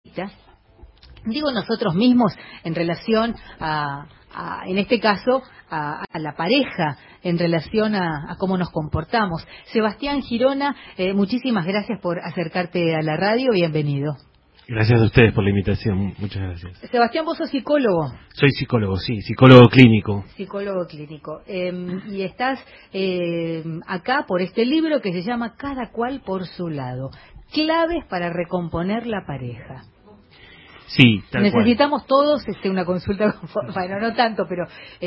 digo nosotros mismos en relación en este caso, a la pareja, en relación a cómo nos comportamos. Sebastián Girona, muchísimas gracias por acercarte a la radio, bienvenido. Gracias a ustedes por la invitación, muchas gracias. Sebastián, vos sos psicólogo. Soy psicólogo, sí, psicólogo clínico. Psicólogo clínico. Y estás acá por este libro que se llama Cada cual por su lado. Claves para recomponer la pareja. Sí, tal Necesitamos cual. todos una consulta, bueno, no tanto, pero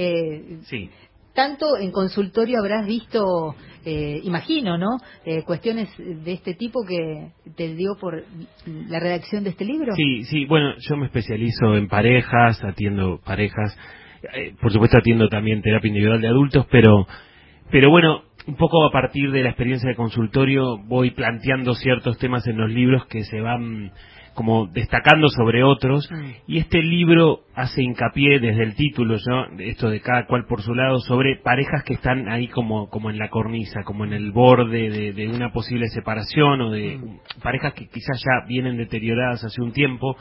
sí. Tanto en consultorio habrás visto, imagino, ¿no? Cuestiones de este tipo que te dio por la redacción de este libro. Sí, bueno, yo me especializo en parejas, atiendo parejas, por supuesto atiendo también terapia individual de adultos, pero bueno, un poco a partir de la experiencia de consultorio voy planteando ciertos temas en los libros que se van como destacando sobre otros, y este libro hace hincapié desde el título, ¿no? Esto de cada cual por su lado, sobre parejas que están ahí como en la cornisa, como en el borde de una posible separación, o de parejas que quizás ya vienen deterioradas hace un tiempo,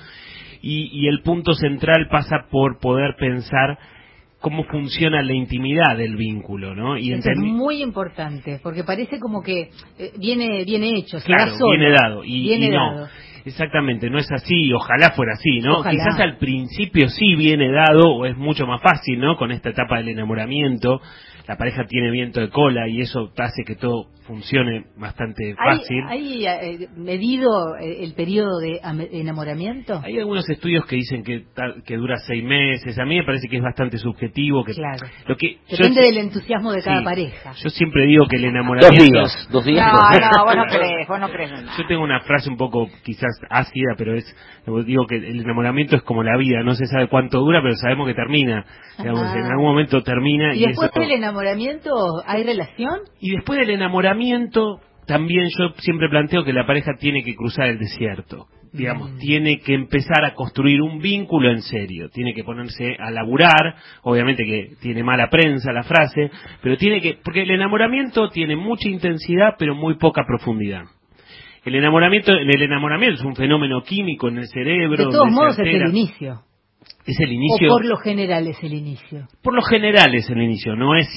y el punto central pasa por poder pensar cómo funciona la intimidad del vínculo, ¿no? Y eso es muy importante, porque parece como que viene hecho, se claro, da solo. Viene dado, viene no. dado. Exactamente, no es así, ojalá fuera así, ¿no? Ojalá. Quizás al principio sí viene dado, o es mucho más fácil, ¿no? Con esta etapa del enamoramiento, la pareja tiene viento de cola y eso hace que todo funcione bastante fácil. ¿Hay medido el periodo de enamoramiento? Hay algunos estudios que dicen que dura 6 meses, a mí me parece que es bastante subjetivo. Claro, depende del entusiasmo de cada pareja. Yo siempre digo que el enamoramiento... 2 días. No, vos no crees nada. Yo tengo una frase un poco quizás ácida, pero digo que el enamoramiento es como la vida, no se sabe cuánto dura, pero sabemos que termina. Digamos, en algún momento termina. ¿Y después del enamoramiento hay relación? Y después del enamoramiento, también yo siempre planteo que la pareja tiene que cruzar el desierto. Digamos, tiene que empezar a construir un vínculo en serio, tiene que ponerse a laburar, obviamente que tiene mala prensa la frase, pero porque el enamoramiento tiene mucha intensidad pero muy poca profundidad. En el enamoramiento es un fenómeno químico en el cerebro. De todos modos es el inicio. Es el inicio. ¿O por lo general es el inicio? Por lo general es el inicio, no es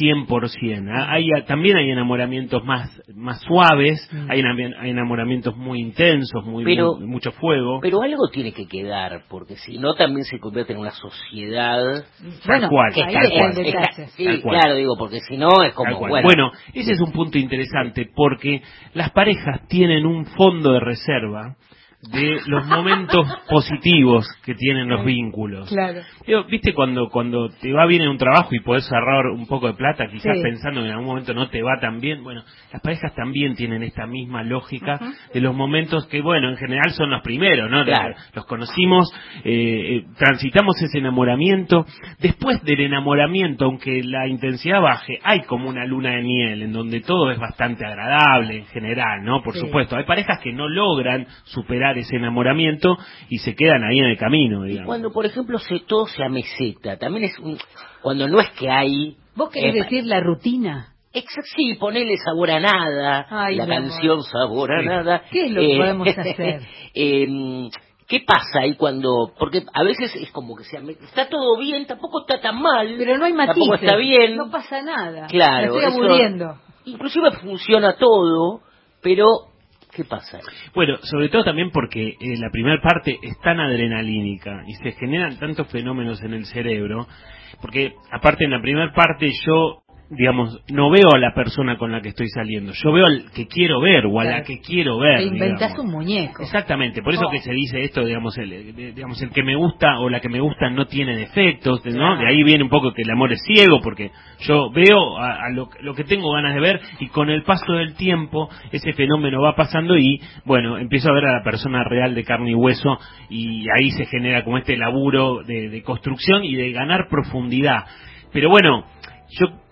100%. También hay enamoramientos más suaves, hay enamoramientos muy intensos, mucho fuego. Pero algo tiene que quedar, porque si no también se convierte en una sociedad. Tal cual. Sí, claro, digo, porque si no es como... Bueno, ese es un punto interesante, porque las parejas tienen un fondo de reserva de los momentos positivos que tienen los vínculos. Claro. ¿Viste cuando te va bien en un trabajo y podés ahorrar un poco de plata, quizás pensando que en algún momento no te va tan bien? Bueno, las parejas también tienen esta misma lógica de los momentos que, bueno, en general son los primeros, ¿no? Claro. Los conocimos, transitamos ese enamoramiento. Después del enamoramiento, aunque la intensidad baje, hay como una luna de miel en donde todo es bastante agradable en general, ¿no? Por supuesto, hay parejas que no logran superar ese enamoramiento y se quedan ahí en el camino, digamos. Y cuando, por ejemplo, todo se ameseta, también es cuando no es que hay... ¿Vos querés decir la rutina? Sí, ponele Sabor a Nada, la canción Sabor a Nada. ¿Qué es lo que podemos hacer? ¿Qué pasa ahí cuando...? Porque a veces es como que está todo bien, tampoco está tan mal. Pero no hay matices. Tampoco está bien. No pasa nada. Claro. Me estoy aburriendo. Inclusive funciona todo, pero... ¿Qué pasa? Bueno, sobre todo también porque la primera parte es tan adrenalínica y se generan tantos fenómenos en el cerebro, porque aparte en la primera parte yo, digamos, no veo a la persona con la que estoy saliendo, yo veo al que quiero ver o a la que quiero ver. Te inventás un muñeco. Exactamente, por eso que se dice esto, digamos, el que me gusta o la que me gusta no tiene defectos, ¿no? De ahí viene un poco que el amor es ciego, porque yo veo a lo que tengo ganas de ver, y con el paso del tiempo ese fenómeno va pasando y, bueno, empiezo a ver a la persona real de carne y hueso, y ahí se genera como este laburo de construcción y de ganar profundidad. Pero bueno, yo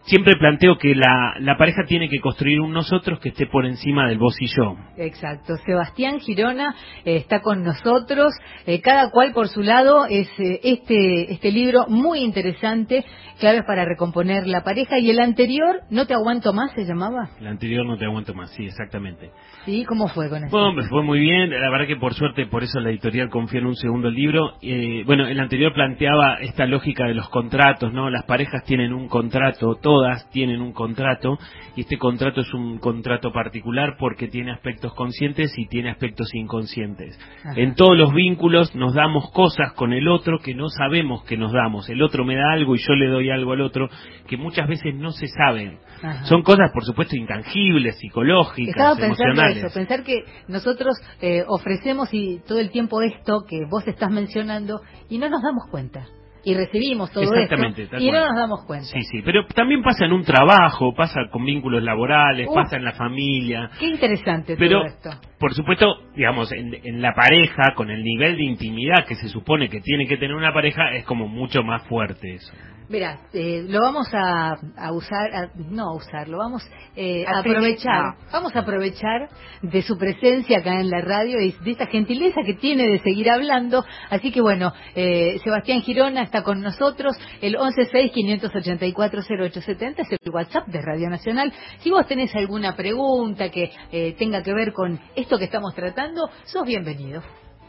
siempre planteo que la pareja tiene que construir un nosotros que esté por encima del vos y yo. Exacto. Sebastián Girona está con nosotros, cada cual por su lado. Es este libro muy interesante, claves para recomponer la pareja. Y el anterior, No te aguanto más, ¿se llamaba? El anterior, No te aguanto más, sí, exactamente. Sí, ¿cómo fue con eso? Bueno, me fue muy bien, la verdad que por suerte, por eso la editorial confió en un segundo libro. Bueno, el anterior planteaba esta lógica de los contratos, ¿no? Las parejas tienen un contrato, todas tienen un contrato, y este contrato es un contrato particular porque tiene aspectos conscientes y tiene aspectos inconscientes. Ajá. En todos los vínculos nos damos cosas con el otro que no sabemos que nos damos. El otro me da algo y yo le doy algo al otro que muchas veces no se saben. Ajá. Son cosas, por supuesto, intangibles, psicológicas, emocionales. Eso, pensar que nosotros ofrecemos y todo el tiempo esto que vos estás mencionando y no nos damos cuenta. Y recibimos todo esto y no nos damos cuenta. Sí, pero también pasa en un trabajo, pasa con vínculos laborales, pasa en la familia. Qué interesante pero, todo esto. Por supuesto, digamos, en la pareja, con el nivel de intimidad que se supone que tiene que tener una pareja, es como mucho más fuerte eso. Mira, lo vamos a usar, lo vamos a aprovechar. Vamos a aprovechar de su presencia acá en la radio y de esta gentileza que tiene de seguir hablando. Así que bueno, Sebastián Girona está con nosotros. El 116-584-0870 es el WhatsApp de Radio Nacional. Si vos tenés alguna pregunta que tenga que ver con esto que estamos tratando, sos bienvenido.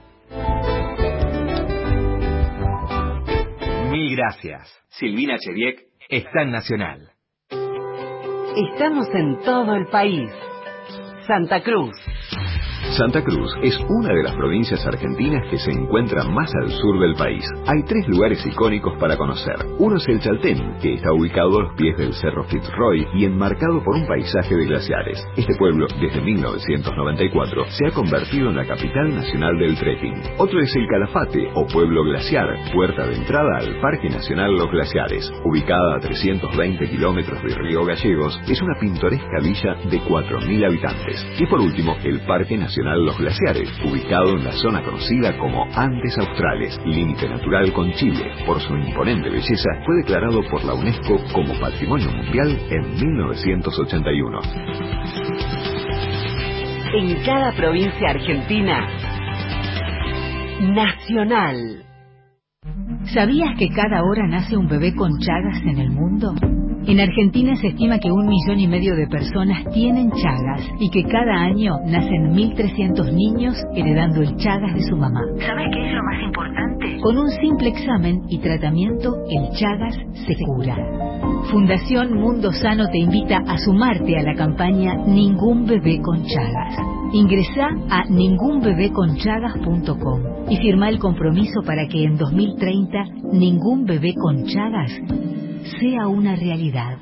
Mil gracias. Silvina Cheviek está en Nacional. Estamos en todo el país. Santa Cruz. Santa Cruz es una de las provincias argentinas que se encuentra más al sur del país. Hay 3 lugares icónicos para conocer. Uno es el Chaltén, que está ubicado a los pies del Cerro Fitzroy y enmarcado por un paisaje de glaciares. Este pueblo, desde 1994, se ha convertido en la capital nacional del trekking. Otro es el Calafate, o Pueblo Glaciar, puerta de entrada al Parque Nacional Los Glaciares. Ubicada a 320 kilómetros de Río Gallegos, es una pintoresca villa de 4.000 habitantes. Y por último, el Parque Nacional Los Glaciares, ubicado en la zona conocida como Andes Australes, límite natural con Chile. Por su imponente belleza, fue declarado por la UNESCO como Patrimonio Mundial en 1981. En cada provincia argentina, Nacional. ¿Sabías que cada hora nace un bebé con Chagas en el mundo? En Argentina se estima que 1,5 millones de personas tienen Chagas y que cada año nacen 1.300 niños heredando el Chagas de su mamá. ¿Sabes qué es lo más importante? Con un simple examen y tratamiento, el Chagas se cura. Fundación Mundo Sano te invita a sumarte a la campaña Ningún Bebé con Chagas. Ingresá a ningunbebeconchagas.com y firma el compromiso para que en 2030 ningún bebé con Chagas sea una realidad.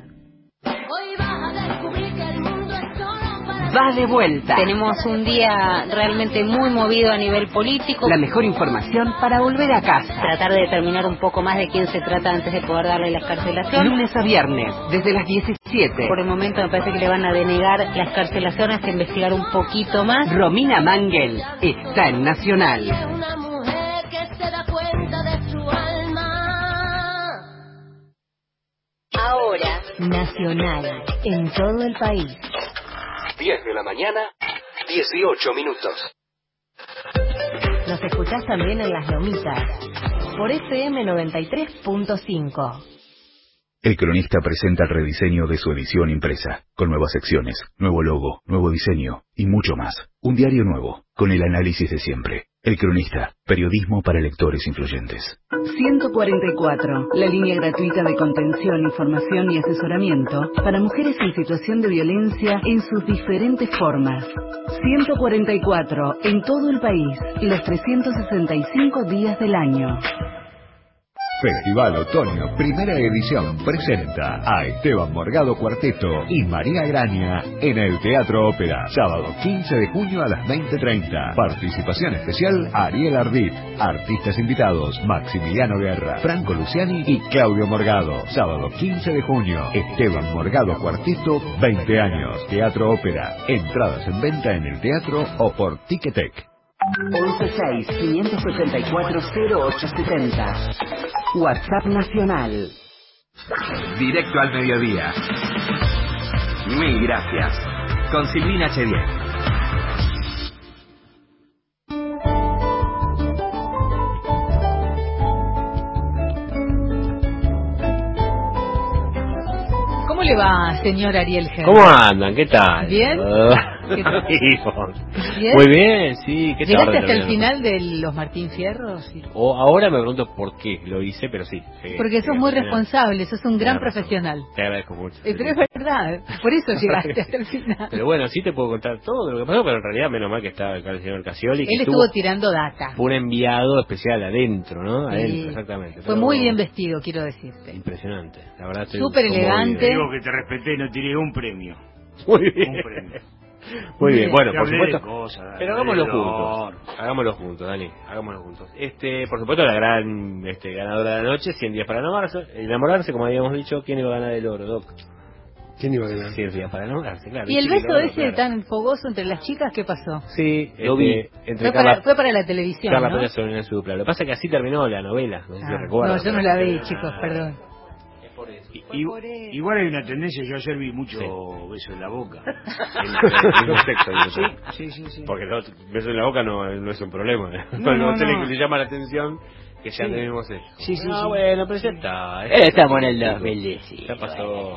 Va de vuelta. Tenemos un día realmente muy movido a nivel político. La mejor información para volver a casa. Tratar de determinar un poco más de quién se trata antes de poder darle la excarcelación. Lunes a viernes, desde las 17. Por el momento me parece que le van a denegar la excarcelación hasta investigar un poquito más. Romina Mangel está en Nacional. Una mujer que se da cuenta de su alma. Ahora, Nacional, en todo el país. 10 de la mañana, 18 minutos. Nos escuchás también en Las Lomitas, por FM 93.5. El Cronista presenta el rediseño de su edición impresa, con nuevas secciones, nuevo logo, nuevo diseño y mucho más. Un diario nuevo, con el análisis de siempre. El Cronista, periodismo para lectores influyentes. 144, la línea gratuita de contención, información y asesoramiento para mujeres en situación de violencia en sus diferentes formas. 144, en todo el país, los 365 días del año. Festival Otoño, primera edición, presenta a Esteban Morgado Cuarteto y María Graña en el Teatro Ópera, sábado 15 de junio a las 20:30. Participación especial Ariel Ardit. Artistas invitados Maximiliano Guerra, Franco Luciani y Claudio Morgado. Sábado 15 de junio, Esteban Morgado Cuarteto, 20 años. Teatro Ópera. Entradas en venta en el teatro o por Ticketek. 116-584-0870. WhatsApp Nacional. Directo al mediodía. Mil gracias. Con Silvina Chediek. ¿Cómo le va, señor Ariel Gerber? ¿Cómo andan? ¿Qué tal? ¿Bien? ¿Qué tal? ¿Bien? Muy bien, sí. ¿Qué ¿Llegaste hasta el final de los Martín Fierro? Sí. O ahora me pregunto por qué lo hice, pero sí. Porque sos muy responsable, sos un gran profesional. Te agradezco mucho. Pero es verdad, por eso llegaste hasta el final. Pero bueno, sí te puedo contar todo lo que pasó, pero en realidad menos mal que estaba acá el señor Casioli. Él estuvo tirando data. Fue un enviado especial adentro, ¿no? Sí. Adentro, exactamente. Fue muy bien vestido, quiero decirte. Impresionante, la verdad. Súper elegante. Digo que te respeté, no tiré un premio. Muy bien. Un premio. Muy bien, bueno, por supuesto. Cosas, pero hagámoslo juntos. Hagámoslo juntos, Dani. Hagámoslo juntos. Por supuesto, la gran ganadora de la noche, 100 días para enamorarse, como habíamos dicho. ¿Quién iba a ganar el oro, Doc? ¿Quién iba a ganar? 100 días para enamorarse, claro. ¿Y el beso ese tan fogoso entre las chicas, qué pasó? Sí, lo vi. Fue para la televisión, Carla ¿no? Pérez sobre su dupla. Lo que pasa es que así terminó la novela. No sé si recuerdan. No, yo no la vi, chicos, perdón. Igual hay una tendencia, yo ayer vi mucho beso en la boca. Sí. Porque el beso en la boca no es un problema. No. Le llama la atención que ya tenemos eso. Sí. Bueno, pero ya está. Estamos en el 2010. Ya pasó.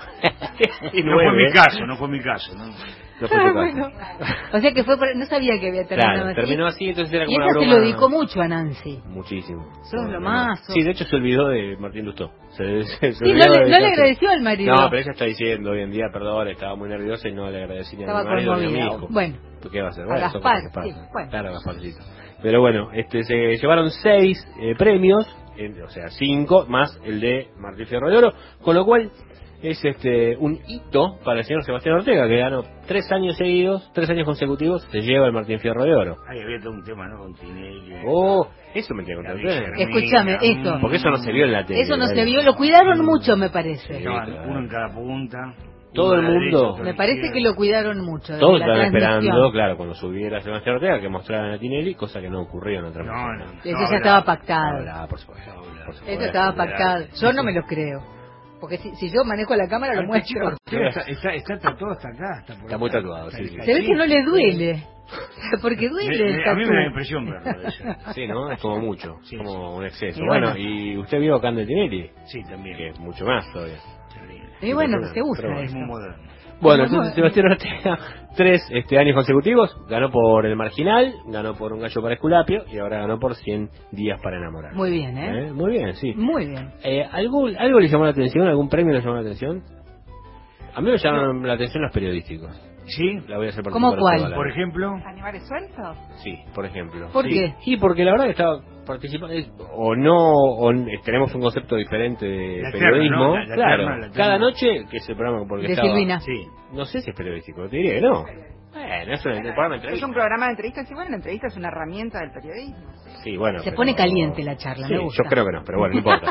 No fue mi caso, no. No fue tu caso. Bueno. O sea que no sabía que había terminado Claro, así. terminó así, entonces era como y una ella broma. se lo dedicó mucho a Nancy. Muchísimo. Sos lo más. Sí, de hecho se olvidó de Martín Lustó. Sí, no le agradeció al marido. No, pero ella está diciendo hoy en día, perdón, estaba muy nerviosa y no le agradecí ni a mi marido ni a mi hijo. Bueno. ¿Qué va a hacer? A Bueno, Gaspar, sí, bueno. Claro, Gasparcito. Pero bueno, se llevaron 6 premios, o sea, 5 más el de Martín Fierro de Oro, con lo cual es un hito para el señor Sebastián Ortega, que ganó 3 años seguidos, 3 años consecutivos, se lleva el Martín Fierro de Oro. Ahí había todo un tema, ¿no? Con Tinelli. Eso me tiene que contar. Escúchame, esto. Porque eso no se vio en la tele. Eso no se vio, lo cuidaron mucho, me parece. Uno en cada punta. Todo el mundo. Me parece que lo cuidaron mucho. Todos estaban esperando, claro, cuando subiera Sebastián Ortega, que mostraran a Tinelli, cosa que no ocurrió en otra transmisión. Eso ya estaba pactado. Por supuesto. Eso estaba pactado. Yo no me lo creo. Porque si yo manejo la cámara lo muestro. Está tatuado hasta acá. Está muy tatuado, sí. Se ve que no le duele. Porque duele el tatu. A mí me da impresión verlo. Sí, ¿no? Es como mucho, como un exceso. Y bueno, ¿y usted vio a Cande Tinelli? Sí, también. Que es mucho más todavía. Y bueno, se usa eso. Bueno, entonces Sebastián Ortega, 3 años consecutivos, ganó por El Marginal, ganó por Un Gallo para Esculapio y ahora ganó por 100 días para enamorar. Muy bien, ¿eh? Muy bien, sí. Muy bien. ¿Algo le llamó la atención? ¿Algún premio le llamó la atención? A mí me llamaron la atención los periodísticos. ¿Sí? La voy a hacer ¿Cómo cuál? Por ejemplo. ¿Animales sueltos? Sí, por ejemplo. ¿Por qué? Y porque la verdad que estaba participando, tenemos un concepto diferente de periodismo. Terna, ¿no? Claro, terna. Cada noche, que es el programa porque de estaba... Silvina. Sí. No sé si es periodístico, te diría que no. Bueno, es un programa de entrevistas. Es un programa de entrevistas, y bueno, la entrevista es una herramienta del periodismo. Sí, bueno. Se pone caliente la charla, sí, me gusta. Yo creo que no, pero bueno, no importa.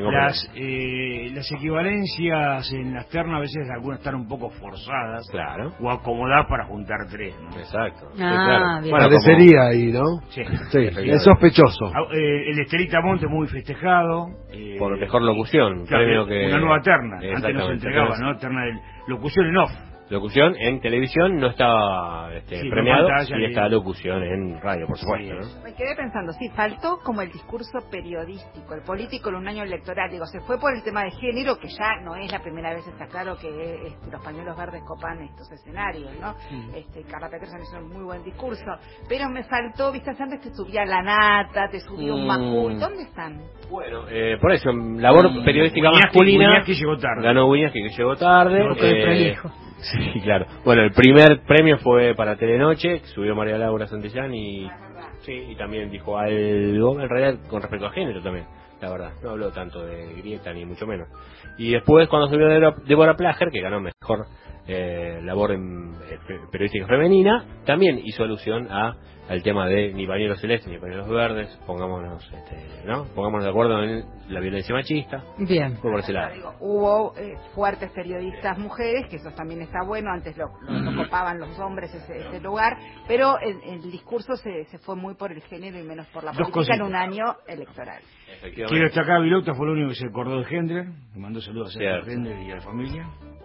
Las equivalencias en las ternas a veces algunas están un poco forzadas. Claro. O acomodadas para juntar 3, ¿no? Exacto. Ah, sí, claro. bien. Bueno, parecería ahí, ¿no? Sí. Es sospechoso. El Estelita Monte muy festejado. Por mejor locución. Claro, premio que... una nueva terna. Antes no se entregaba, ¿no? Terna de locución en off. Locución en televisión no estaba premiado y esta y... locución en radio, por supuesto, sí, ¿no? Me quedé pensando, sí, faltó como el discurso periodístico, el político en un año electoral. Digo, se fue por el tema de género, que ya no es la primera vez, está claro que los pañuelos verdes copan estos escenarios, ¿no? Carla Peterson hizo un muy buen discurso, pero me faltó, viste, antes te subía la nata, te subía un Macul, ¿dónde están? Bueno, por eso, labor periodística masculina. Wiñaski llegó tarde. Ganó Wiñaski, que llegó tarde. Prolijo. Sí, claro. Bueno, el primer premio fue para Telenoche, que subió María Laura Santillán y también dijo algo, en realidad con respecto a género también, la verdad. No habló tanto de grieta ni mucho menos. Y después cuando subió Débora Plager, que ganó mejor labor periodística femenina, también hizo alusión al tema de ni pañuelos celestes ni pañuelos verdes, pongámonos de acuerdo en la violencia machista. Bien. Por ese lado. Hubo fuertes periodistas mujeres, que eso también está bueno, antes lo copaban los hombres ese lugar, pero el discurso se fue muy por el género y menos por la política en un año electoral. Quiero destacar, Vilota fue el único que se acordó de Hendler, le mandó saludos a Hendler y a la familia.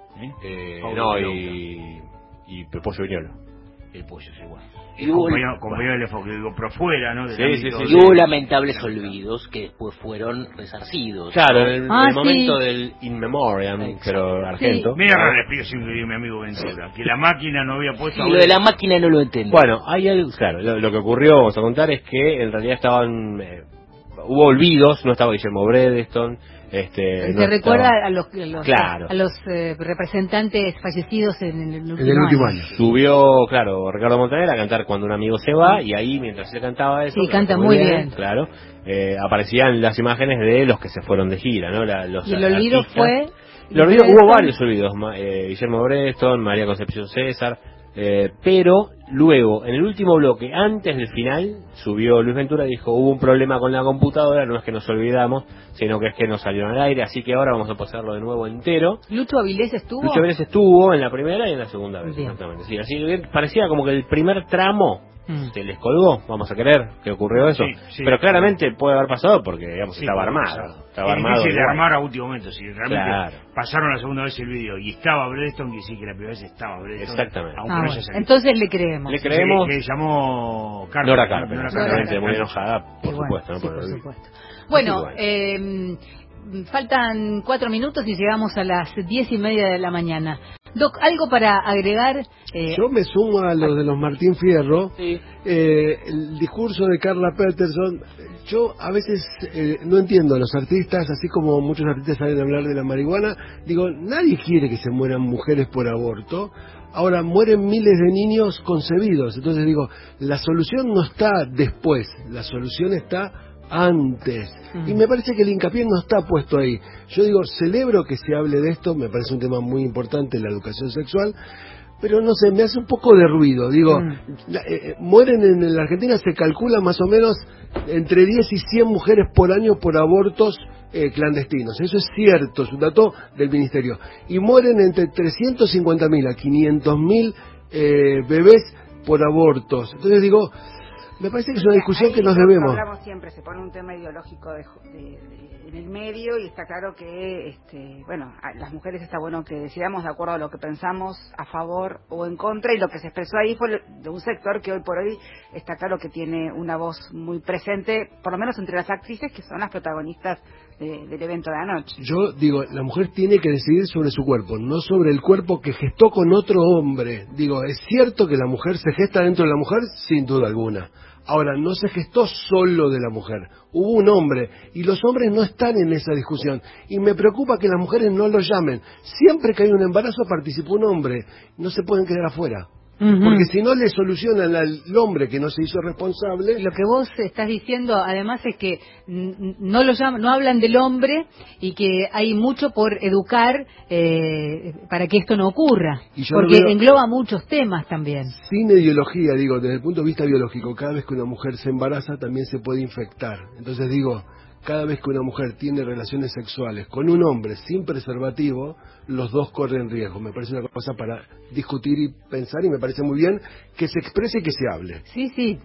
Y Pollo Viñolo. El Pollo es igual. Y hubo compañero de foco, digo, pero fuera, ¿no? Y hubo lamentables olvidos que después fueron resarcidos. Claro, en el momento del In Memoriam, pero argento. Sí. Mira, le pido siempre a mi amigo Ventura, que la máquina no había puesto... Y lo de la máquina no lo entendí. Bueno, hay algo, claro, lo que ocurrió, vamos a contar, es que en realidad hubo olvidos, no estaba Guillermo Bredeston. Se recuerda a los representantes fallecidos en el último año. Subió, Ricardo Montaner a cantar Cuando un amigo se va, y ahí mientras él cantaba eso, canta muy bien. Claro, aparecían las imágenes de los que se fueron de gira, ¿no? Y el olvido fue... Hubo varios olvidos, Guillermo Bredeston, María Concepción César, pero luego, en el último bloque, antes del final, subió Luis Ventura y dijo: hubo un problema con la computadora, no es que nos olvidamos, sino que es que nos salieron al aire, así que ahora vamos a pasarlo de nuevo entero. ¿Lucho Avilés estuvo? Lucho Avilés estuvo en la primera y en la segunda vez, exactamente. Sí, así que parecía como que el primer tramo se les colgó, vamos a creer que ocurrió eso, pero claramente puede haber pasado porque, digamos, estaba armado. Estaba armado. Es difícil de armar a último momento, si realmente pasaron la segunda vez el video y estaba Bredeston, que sí que la primera vez estaba Bredeston. Exactamente. Entonces le creemos. Le creemos. Que llamó Nora Carpenter, muy enojada, por supuesto. ¿no? Por supuesto. Bueno, faltan 4 minutos y llegamos a las 10:30 de la mañana. Doc, ¿algo para agregar? Yo me sumo a lo de los Martín Fierro. Sí. El discurso de Carla Peterson, yo a veces no entiendo a los artistas, así como muchos artistas salen a hablar de la marihuana. Digo, nadie quiere que se mueran mujeres por aborto. Ahora mueren miles de niños concebidos. Entonces digo, la solución no está después, la solución está antes. Y me parece que el hincapié no está puesto ahí. Yo digo, celebro que se hable de esto, me parece un tema muy importante, la educación sexual, pero no sé, me hace un poco de ruido. Digo, mueren en la Argentina, se calcula más o menos entre 10 y 100 mujeres por año por abortos clandestinos. Eso es cierto, es un dato del Ministerio. Y mueren entre 350.000 a 500.000 bebés por abortos. Entonces digo, me parece que es una discusión que nos debemos. Hablamos siempre, se pone un tema ideológico en el medio y está claro que, las mujeres está bueno que decidamos de acuerdo a lo que pensamos, a favor o en contra, y lo que se expresó ahí fue de un sector que hoy por hoy está claro que tiene una voz muy presente, por lo menos entre las actrices que son las protagonistas del evento de anoche. Yo digo, la mujer tiene que decidir sobre su cuerpo, no sobre el cuerpo que gestó con otro hombre. Digo, es cierto que la mujer se gesta dentro de la mujer, sin duda alguna. Ahora, no se gestó solo de la mujer, hubo un hombre, y los hombres no están en esa discusión, y me preocupa que las mujeres no lo llamen. Siempre que hay un embarazo participó un hombre, no se pueden quedar afuera. Porque si no le solucionan al hombre que no se hizo responsable. Lo que vos estás diciendo además es que no hablan del hombre y que hay mucho por educar para que esto no ocurra, porque engloba muchos temas también. Sin ideología, digo, desde el punto de vista biológico, cada vez que una mujer se embaraza también se puede infectar. Entonces digo, cada vez que una mujer tiene relaciones sexuales con un hombre sin preservativo, los dos corren riesgo. Me parece una cosa para discutir y pensar, y me parece muy bien que se exprese y que se hable. Sí,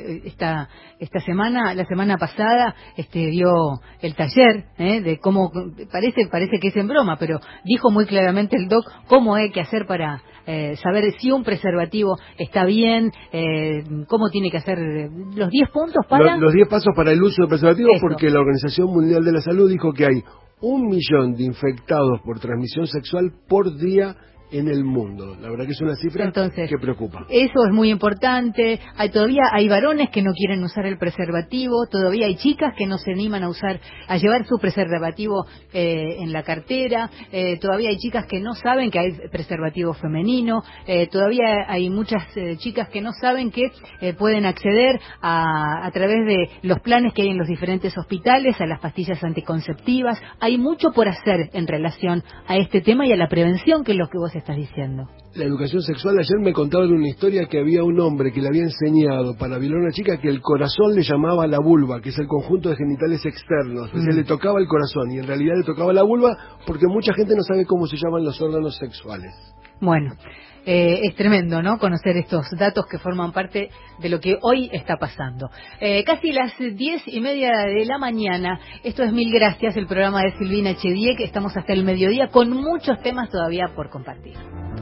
esta semana, la semana pasada, dio el taller de cómo, parece que es en broma, pero dijo muy claramente el doc cómo hay que hacer para saber si un preservativo está bien, cómo tiene que hacer los 10 puntos para... Los 10 pasos para el uso de preservativos, porque la Organización Mundial de la Salud dijo que hay 1 millón de infectados por transmisión sexual por día en el mundo. La verdad que es una cifra que preocupa. Eso es muy importante. Todavía hay varones que no quieren usar el preservativo, todavía hay chicas que no se animan a llevar su preservativo en la cartera, todavía hay chicas que no saben que hay preservativo femenino, todavía hay muchas chicas que no saben que pueden acceder a través de los planes que hay en los diferentes hospitales a las pastillas anticonceptivas. Hay mucho por hacer en relación a este tema y a la prevención, que es lo que vos vos estás diciendo. La educación sexual, ayer me contaban una historia que había un hombre que le había enseñado para violar a una chica que el corazón le llamaba la vulva, que es el conjunto de genitales externos. O sea, le tocaba el corazón y en realidad le tocaba la vulva porque mucha gente no sabe cómo se llaman los órganos sexuales. Bueno, es tremendo, ¿no? Conocer estos datos que forman parte de lo que hoy está pasando. Casi las 10:30 de la mañana. Esto es Mil Gracias, el programa de Silvina Chediek. Estamos hasta el mediodía con muchos temas todavía por compartir.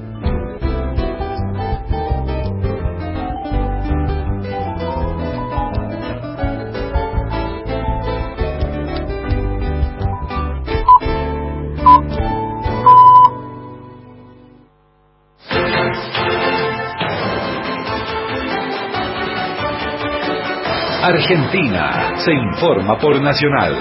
Argentina se informa por Nacional.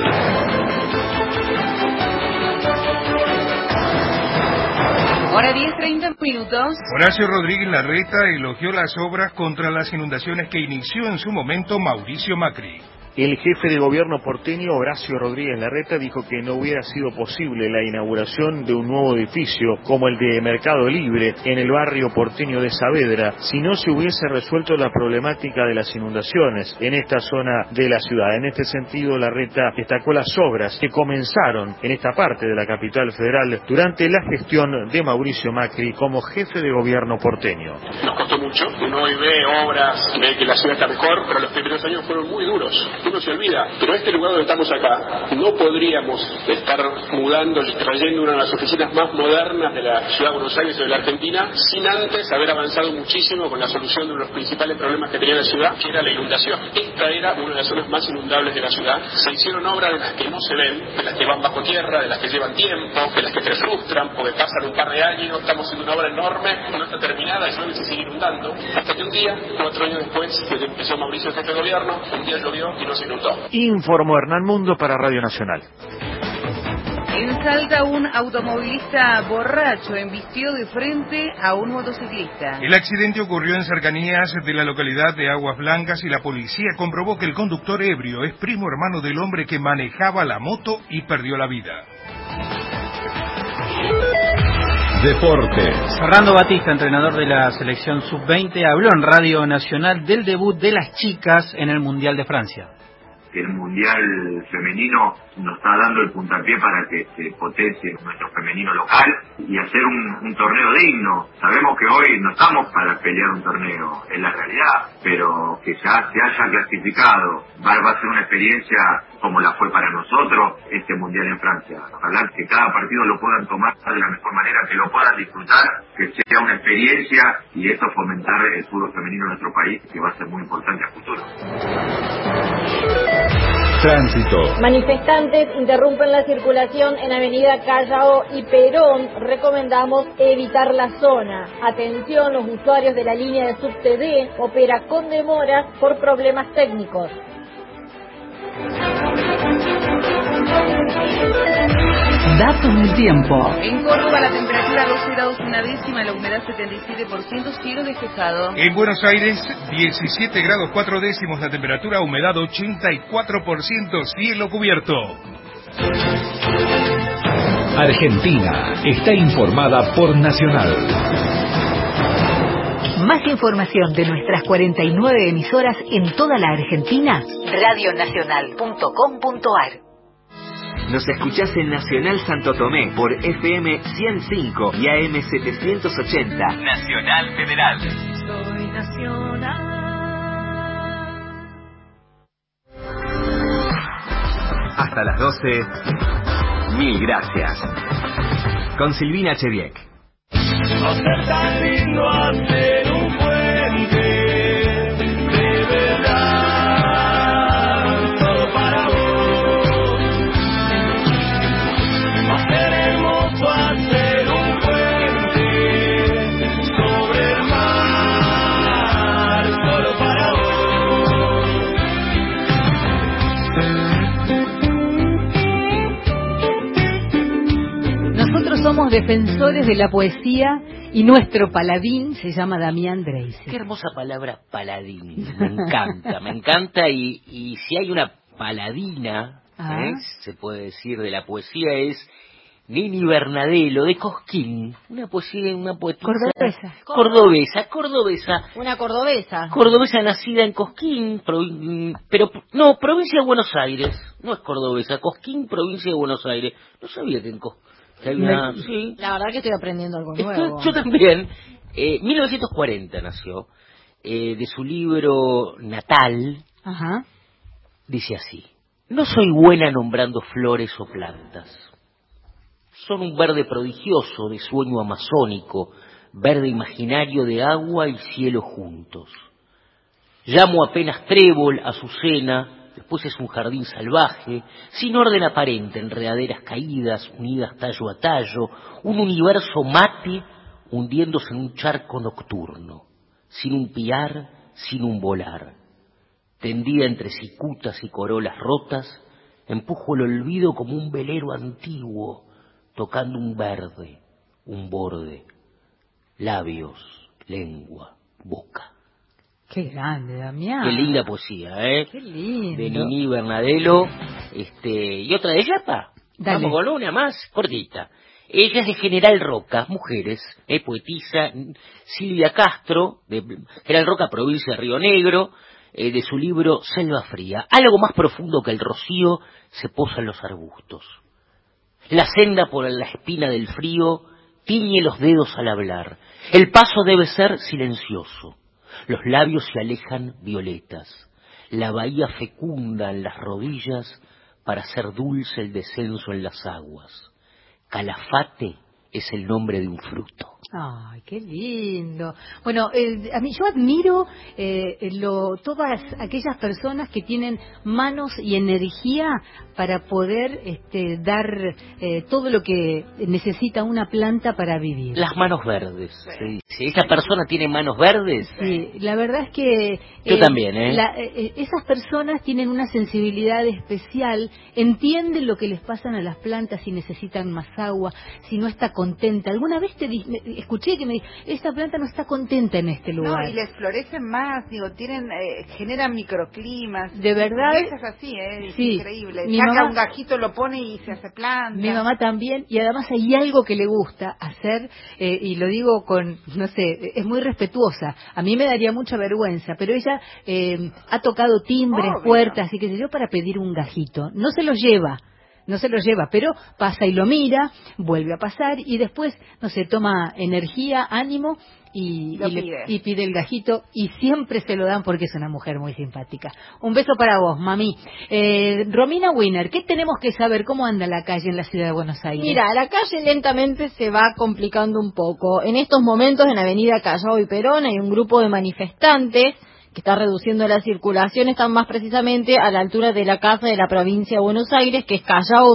Hora 10:30. Horacio Rodríguez Larreta elogió las obras contra las inundaciones que inició en su momento Mauricio Macri. El jefe de gobierno porteño, Horacio Rodríguez Larreta, dijo que no hubiera sido posible la inauguración de un nuevo edificio como el de Mercado Libre en el barrio porteño de Saavedra si no se hubiese resuelto la problemática de las inundaciones en esta zona de la ciudad. En este sentido, Larreta destacó las obras que comenzaron en esta parte de la capital federal durante la gestión de Mauricio Macri como jefe de gobierno porteño. Nos costó mucho, uno hoy ve obras, ve que la ciudad está mejor, pero los primeros años fueron muy duros. Uno se olvida, pero este lugar donde estamos acá, no podríamos estar mudando y trayendo una de las oficinas más modernas de la ciudad de Buenos Aires o de la Argentina sin antes haber avanzado muchísimo con la solución de uno de los principales problemas que tenía la ciudad, que era la inundación. Esta era una de las zonas más inundables de la ciudad. Se hicieron obras de las que no se ven, de las que van bajo tierra, de las que llevan tiempo, de las que te frustran porque pasan un par de años, estamos haciendo una obra enorme, no está terminada y suele seguir inundando. Hasta que un día, 4 años después, que empezó Mauricio el jefe de gobierno, un día llovió y no se inundó. Informó Hernán Mundo para Radio Nacional. En Salta, un automovilista borracho embistió de frente a un motociclista. El accidente ocurrió en cercanías de la localidad de Aguas Blancas y la policía comprobó que el conductor ebrio es primo hermano del hombre que manejaba la moto y perdió la vida. Deportes. Fernando Batista, entrenador de la selección sub-20, habló en Radio Nacional del debut de las chicas en el Mundial de Francia. El Mundial femenino nos está dando el puntapié para que se potencie nuestro femenino local y hacer un torneo digno. Sabemos que hoy no estamos para pelear un torneo, es la realidad, pero que ya se haya clasificado va a ser una experiencia como la fue para nosotros este Mundial en Francia. Ojalá que cada partido lo puedan tomar de la mejor manera, que lo puedan disfrutar, que sea una experiencia y esto fomentar el fútbol femenino en nuestro país, que va a ser muy importante a futuro. Tránsito. Manifestantes interrumpen la circulación en Avenida Callao y Perón. Recomendamos evitar la zona. Atención, los usuarios de la línea de subte D opera con demoras por problemas técnicos. Datos del tiempo. En Córdoba la temperatura 12 grados una décima, la humedad 77%, cielo despejado. En Buenos Aires 17 grados 4 décimos, la temperatura, humedad 84%, cielo cubierto. Argentina está informada por Nacional. Más información de nuestras 49 emisoras en toda la Argentina, radionacional.com.ar. Nos escuchás en Nacional Santo Tomé por FM 105 y AM 780. Nacional Federal. Soy nacional. Hasta las 12. Mil gracias. Con Silvina Chediek. No ser tan lindo hacer un puente, de verdad, todo para vos. Va a ser hermoso hacer un puente sobre el mar, solo para vos. Nosotros somos defensores de la poesía y nuestro paladín se llama Damián Dreise. Qué hermosa palabra, paladín. Me encanta y si hay una paladina, se puede decir, de la poesía es Nini Bernadelo, de Cosquín, una poesía, una poetisa cordobesa. Una cordobesa. Cordobesa nacida en Cosquín, provincia de Buenos Aires. No es cordobesa, Cosquín, provincia de Buenos Aires. No sabía que en Cosquín. Sí. La verdad que estoy aprendiendo algo nuevo. Yo también. 1940 nació. De su libro natal, dice así: no soy buena nombrando flores o plantas. Son un verde prodigioso de sueño amazónico, verde imaginario de agua y cielo juntos. Llamo apenas trébol, azucena, después es un jardín salvaje, sin orden aparente, enredaderas caídas, unidas tallo a tallo, un universo mate hundiéndose en un charco nocturno, sin un piar, sin un volar. Tendida entre cicutas y corolas rotas, empujo el olvido como un velero antiguo, tocando un verde, un borde, labios, lengua, boca. Qué grande, Damián. Qué linda poesía, ¿eh? Qué lindo. De Nini Bernadelo. Y otra de Yapa. Dale. Vamos con una más cortita. Ella es de General Roca, mujeres, poetisa. Silvia Castro, de General Roca, provincia de Río Negro, de su libro Selva Fría. Algo más profundo que el rocío se posa en los arbustos. La senda por la espina del frío tiñe los dedos al hablar. El paso debe ser silencioso. Los labios se alejan violetas. La bahía fecunda en las rodillas para hacer dulce el descenso en las aguas. Calafate es el nombre de un fruto. Ay, qué lindo. Bueno, a mí yo admiro todas aquellas personas que tienen manos y energía para poder dar todo lo que necesita una planta para vivir. Las manos verdes. Sí. ¿Esa persona tiene manos verdes? Sí, la verdad es que... Yo también, esas personas tienen una sensibilidad especial, entienden lo que les pasan a las plantas, si necesitan más agua, si no está contenta. ¿Alguna vez escuché que me dijo, esta planta no está contenta en este lugar? No, y les florecen más, generan microclimas. De verdad. Es así, es sí. Increíble. Mi Saca mamá, un gajito, lo pone y se hace planta. Mi mamá también, y además hay algo que le gusta hacer, y lo digo con, no sé, es muy respetuosa. A mí me daría mucha vergüenza, pero ella ha tocado timbres, puertas, y qué sé yo, para pedir un gajito. No se lo lleva, pero pasa y lo mira, vuelve a pasar y después, no sé, toma energía, ánimo y pide el gajito y siempre se lo dan porque es una mujer muy simpática. Un beso para vos, mami. Romina Wiener, ¿qué tenemos que saber? ¿Cómo anda la calle en la ciudad de Buenos Aires? Mira, la calle lentamente se va complicando un poco. En estos momentos en la avenida Callao y Perón hay un grupo de manifestantes que está reduciendo la circulación, están más precisamente a la altura de la Casa de la Provincia de Buenos Aires, que es Callao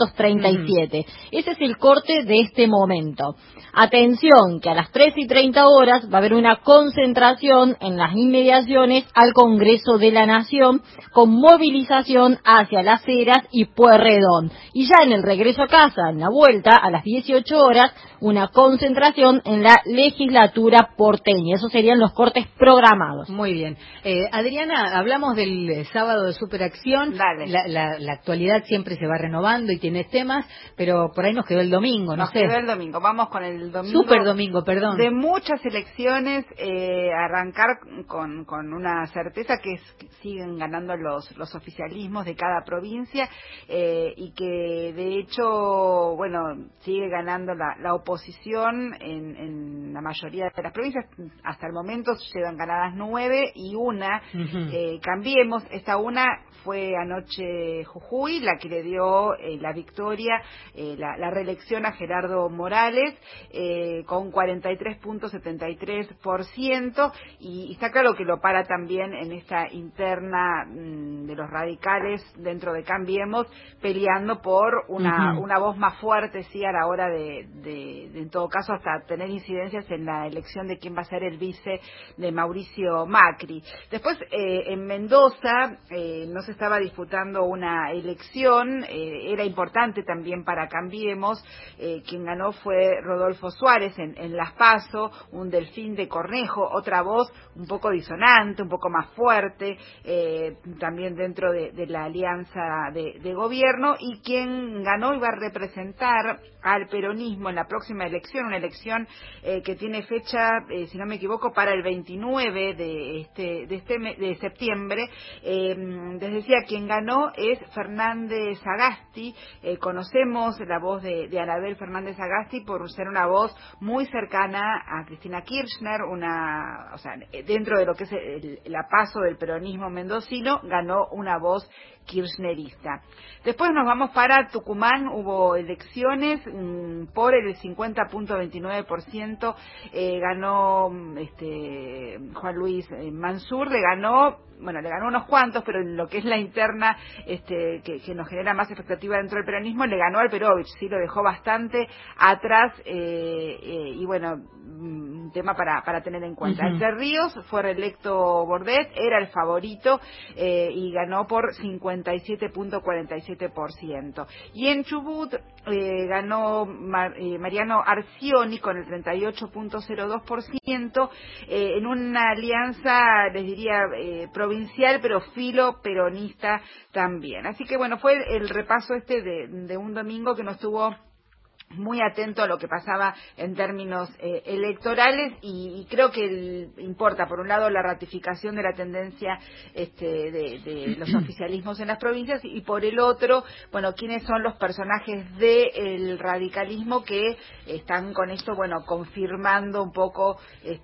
237. Ese es el corte de este momento. Atención, que a las 3:30 va a haber una concentración en las inmediaciones al Congreso de la Nación, con movilización hacia Las Heras y Pueyrredón. Y ya en el regreso a casa, en la vuelta, a las 18 una concentración en la legislatura porteña. Esos serían los cortes programados. Muy bien. Adriana, hablamos del sábado de Superacción. Dale. La actualidad siempre se va renovando y tiene temas, pero por ahí nos quedó el domingo, no sé. Nos quedó el domingo. Vamos con el domingo. Super domingo, perdón. De muchas elecciones, arrancar con una certeza que siguen ganando los oficialismos de cada provincia y que de hecho, sigue ganando la oposición en la mayoría de las provincias. Hasta el momento llevan ganadas 9 y una, Cambiemos, esta una fue anoche Jujuy, la que le dio la victoria, la reelección a Gerardo Morales, con 43.73%, y está claro que lo para también en esta interna de los radicales dentro de Cambiemos, peleando por una voz más fuerte, sí, a la hora de en todo caso hasta tener incidencias en la elección de quién va a ser el vice de Mauricio Macri. Macri. Después, en Mendoza no se estaba disputando una elección, era importante también para Cambiemos. Quien ganó fue Rodolfo Suárez en Las PASO, un Delfín de Cornejo, otra voz un poco disonante, un poco más fuerte, también dentro de la alianza de gobierno, y quien ganó iba a representar al peronismo en la próxima elección, una elección que tiene fecha, si no me equivoco, para el 29 de septiembre. Les decía, quien ganó es Fernández Sagasti. Conocemos la voz de Anabel Fernández Sagasti por ser una voz muy cercana a Cristina Kirchner, o sea, dentro de lo que es la paso del peronismo mendocino, ganó una voz kirchnerista. Después nos vamos para Tucumán, hubo elecciones por el 50.29%, ganó Juan Luis Mansur, le ganó unos cuantos, pero en lo que es la interna que nos genera más expectativa dentro del peronismo, le ganó al Perovich, sí, lo dejó bastante atrás, y bueno, un tema para tener en cuenta. Entre Ríos fue reelecto Bordet, era el favorito, y ganó por 57.47%. Y en Chubut ganó Mariano Arcioni con el 38.02%, en una alianza, les diría, provincial, pero filo peronista también. Así que bueno, fue el repaso de un domingo que nos tuvo muy atento a lo que pasaba en términos electorales, y creo que importa, por un lado, la ratificación de la tendencia de los oficialismos en las provincias, y por el otro, bueno, quiénes son los personajes del radicalismo que están con esto, bueno, confirmando un poco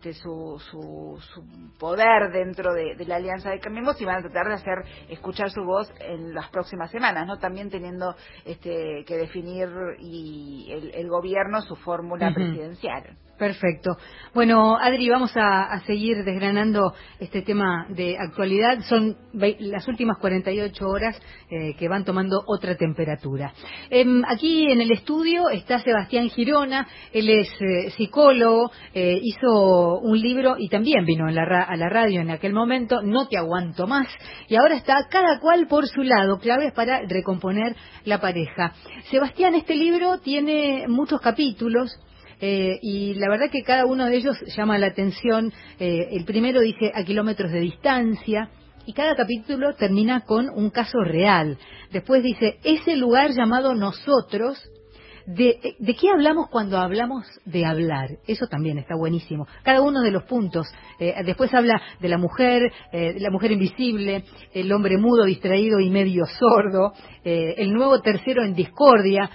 su poder dentro de la Alianza de Cambiemos, y van a tratar de hacer escuchar su voz en las próximas semanas, ¿no? También teniendo que definir el gobierno su fórmula presidencial. Perfecto. Bueno, Adri, vamos a seguir desgranando este tema de actualidad. Son las últimas 48 horas que van tomando otra temperatura. Aquí en el estudio está Sebastián Girona. Él es psicólogo, hizo un libro y también vino a la radio en aquel momento, No te aguanto más, y ahora está Cada cual por su lado, claves para recomponer la pareja. Sebastián, este libro tiene muchos capítulos, y la verdad que cada uno de ellos llama la atención. El primero dice A kilómetros de distancia, y cada capítulo termina con un caso real. Después dice Ese lugar llamado nosotros. ¿De qué hablamos cuando hablamos de hablar? Eso también está buenísimo. Cada uno de los puntos. Después habla de la mujer invisible, el hombre mudo, distraído y medio sordo, el nuevo tercero en discordia,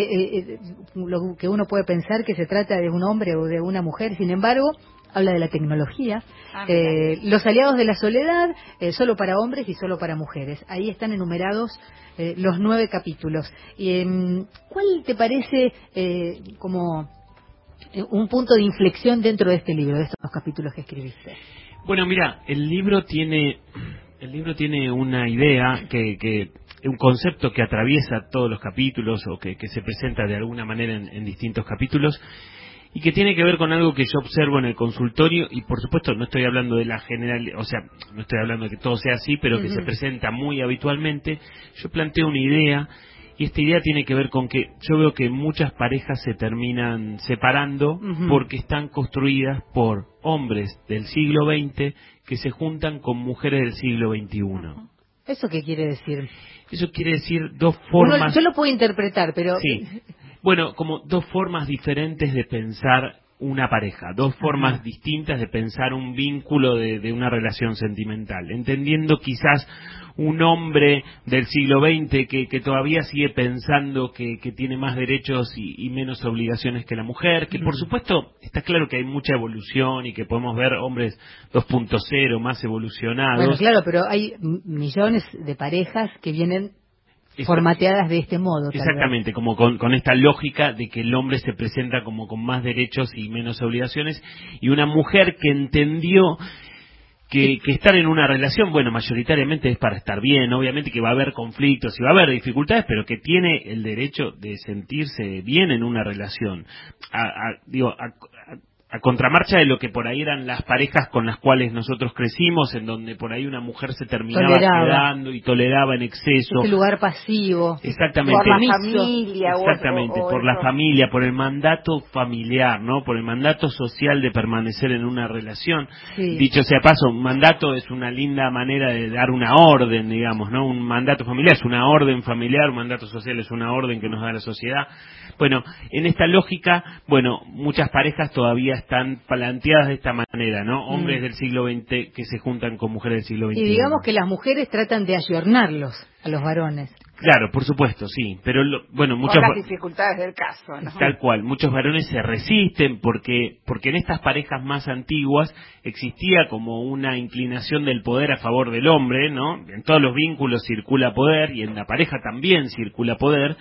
lo que uno puede pensar que se trata de un hombre o de una mujer. Sin embargo, habla de la tecnología, los aliados de la soledad, solo para hombres y solo para mujeres. Ahí están enumerados los 9 capítulos. ¿Cuál te parece como un punto de inflexión dentro de este libro, de estos capítulos que escribiste? Bueno, mira, el libro tiene una idea un concepto que atraviesa todos los capítulos, o que se presenta de alguna manera en distintos capítulos, y que tiene que ver con algo que yo observo en el consultorio. Y por supuesto no estoy hablando de la general, o sea, no estoy hablando de que todo sea así, pero que se presenta muy habitualmente. Yo planteo una idea, y esta idea tiene que ver con que yo veo que muchas parejas se terminan separando porque están construidas por hombres del siglo XX que se juntan con mujeres del siglo XXI. ¿Eso qué quiere decir? Eso quiere decir dos formas... yo lo puedo interpretar, pero... Sí. Bueno, como dos formas diferentes de pensar una pareja, dos formas distintas de pensar un vínculo de una relación sentimental, entendiendo quizás un hombre del siglo XX que todavía sigue pensando que tiene más derechos y menos obligaciones que la mujer, que por supuesto está claro que hay mucha evolución y que podemos ver hombres 2.0 más evolucionados. Bueno, claro, pero hay millones de parejas que vienen formateadas de este modo. Exactamente, como con esta lógica de que el hombre se presenta como con más derechos y menos obligaciones, y una mujer que entendió que estar en una relación, bueno, mayoritariamente es para estar bien, obviamente que va a haber conflictos y va a haber dificultades, pero que tiene el derecho de sentirse bien en una relación. A a contramarcha de lo que por ahí eran las parejas con las cuales nosotros crecimos, en donde por ahí una mujer se terminaba quedando y toleraba en exceso. Ese lugar pasivo. Exactamente. Por la familia. Exactamente, por la familia, por el mandato familiar, ¿no? Por el mandato social de permanecer en una relación. Sí. Dicho sea paso, un mandato es una linda manera de dar una orden, digamos, ¿no? Un mandato familiar es una orden familiar, un mandato social es una orden que nos da la sociedad. Bueno, en esta lógica, bueno, muchas parejas todavía están planteadas de esta manera, ¿no? Hombres del siglo XX que se juntan con mujeres del siglo XXI. Y digamos que las mujeres tratan de ayornarlos a los varones. Claro, por supuesto, sí, pero bueno, muchas las dificultades del caso, ¿no? Tal cual, muchos varones se resisten porque en estas parejas más antiguas existía como una inclinación del poder a favor del hombre, ¿no? En todos los vínculos circula poder y en la pareja también circula poder.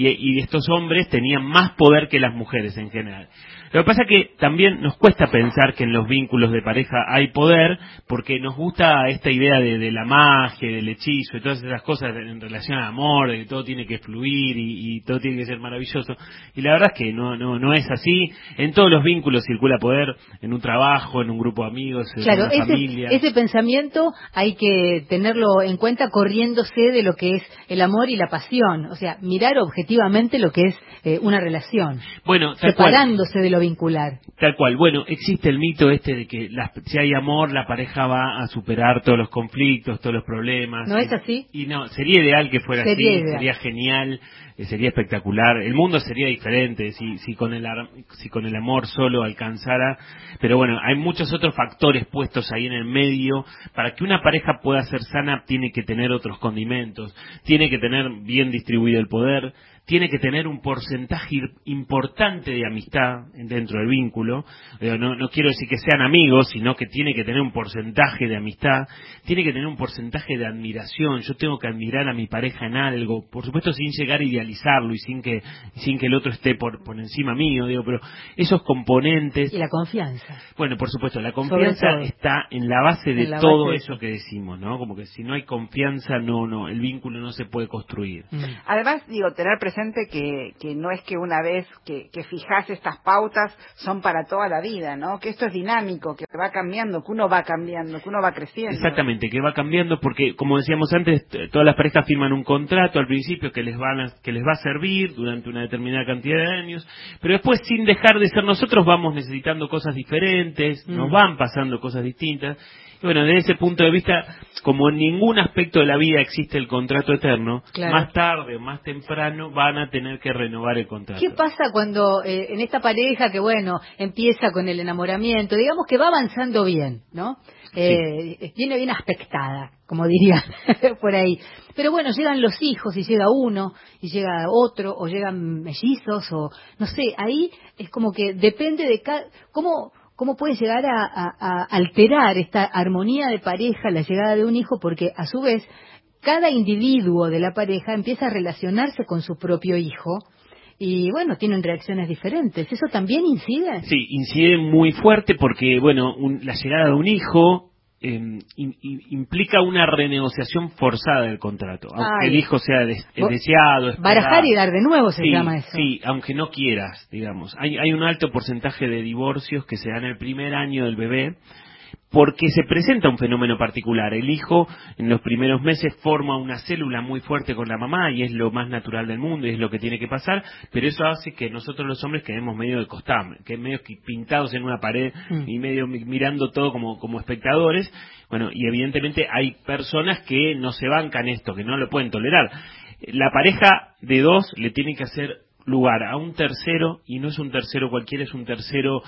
Y estos hombres tenían más poder que las mujeres en general. Lo que pasa es que también nos cuesta pensar que en los vínculos de pareja hay poder, porque nos gusta esta idea de la magia, del hechizo y todas esas cosas en relación al amor, de que todo tiene que fluir y todo tiene que ser maravilloso. Y la verdad es que no es así. En todos los vínculos circula poder, en un trabajo, en un grupo de amigos, en una familia. Ese pensamiento hay que tenerlo en cuenta corriéndose de lo que es el amor y la pasión. O sea, mirar objetivamente lo que es una relación. Bueno, separándose de lo vincular. Tal cual. Bueno, existe el mito de que si hay amor, la pareja va a superar todos los conflictos, todos los problemas. ¿No es así? Y no, sería ideal que fuera así, sería genial, sería espectacular. El mundo sería diferente si con el amor solo alcanzara. Pero bueno, hay muchos otros factores puestos ahí en el medio. Para que una pareja pueda ser sana, tiene que tener otros condimentos, tiene que tener bien distribuido el poder, tiene que tener un porcentaje importante de amistad dentro del vínculo. No quiero decir que sean amigos, sino que tiene que tener un porcentaje de amistad, tiene que tener un porcentaje de admiración. Yo tengo que admirar a mi pareja en algo, por supuesto sin llegar a idealizarlo y sin que el otro esté por encima mío, pero esos componentes. Y la confianza. Bueno, por supuesto, la confianza está en la base de todo eso que decimos, ¿no? Como que si no hay confianza, el vínculo no se puede construir. Además, tener presente que no es que una vez que fijas estas pautas son para toda la vida, ¿no? Que esto es dinámico, que va cambiando, que uno va cambiando, que uno va creciendo. Exactamente, que va cambiando porque, como decíamos antes, todas las parejas firman un contrato al principio que les va a servir durante una determinada cantidad de años, pero después, sin dejar de ser nosotros, vamos necesitando cosas diferentes, nos van pasando cosas distintas. Y bueno, desde ese punto de vista, como en ningún aspecto de la vida existe el contrato eterno, más tarde o más temprano van a tener que renovar el contrato. ¿Qué pasa cuando en esta pareja que, empieza con el enamoramiento, digamos que va avanzando bien, ¿no? Viene bien aspectada, como dirían por ahí. Pero llegan los hijos y llega uno y llega otro o llegan mellizos o no sé, ahí es como que depende de ¿Cómo puede llegar a alterar esta armonía de pareja la llegada de un hijo? Porque a su vez cada individuo de la pareja empieza a relacionarse con su propio hijo y tienen reacciones diferentes. ¿Eso también incide? Sí, incide muy fuerte porque la llegada de un hijo implica una renegociación forzada del contrato, aunque el hijo sea deseado, esperado. Barajar y dar de nuevo se llama eso. Sí, aunque no quieras, digamos. Hay un alto porcentaje de divorcios que se dan en el primer año del bebé, porque se presenta un fenómeno particular. El hijo en los primeros meses forma una célula muy fuerte con la mamá y es lo más natural del mundo y es lo que tiene que pasar, pero eso hace que nosotros los hombres quedemos medio de costado, que medio pintados en una pared y medio mirando todo como espectadores. Y evidentemente hay personas que no se bancan esto, que no lo pueden tolerar. La pareja de dos le tiene que hacer lugar a un tercero, y no es un tercero cualquiera, es un tercero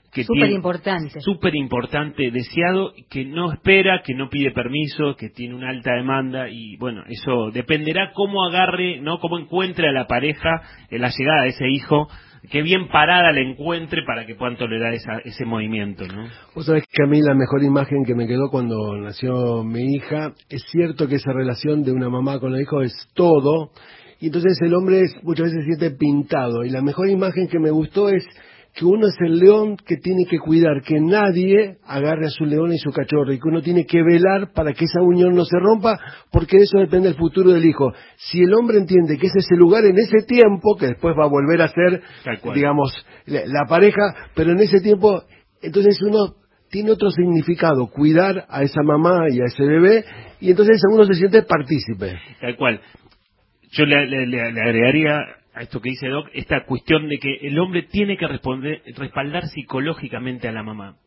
súper importante, deseado, que no espera, que no pide permiso, que tiene una alta demanda y eso dependerá cómo agarre, ¿no? Cómo encuentre a la pareja en la llegada de ese hijo, que bien parada la encuentre para que puedan tolerar ese movimiento, ¿no? Vos sabés que a mí la mejor imagen que me quedó cuando nació mi hija, es cierto que esa relación de una mamá con el hijo es todo, y entonces el hombre muchas veces se siente pintado, y la mejor imagen que me gustó es que uno es el león que tiene que cuidar que nadie agarre a su león y su cachorro, y que uno tiene que velar para que esa unión no se rompa, porque de eso depende el futuro del hijo. Si el hombre entiende que ese es el lugar en ese tiempo, que después va a volver a ser, digamos, la pareja, pero en ese tiempo, entonces uno tiene otro significado, cuidar a esa mamá y a ese bebé, y entonces uno se siente partícipe. Tal cual. Yo le agregaría a esto que dice Doc, esta cuestión de que el hombre tiene que respaldar psicológicamente a la mamá,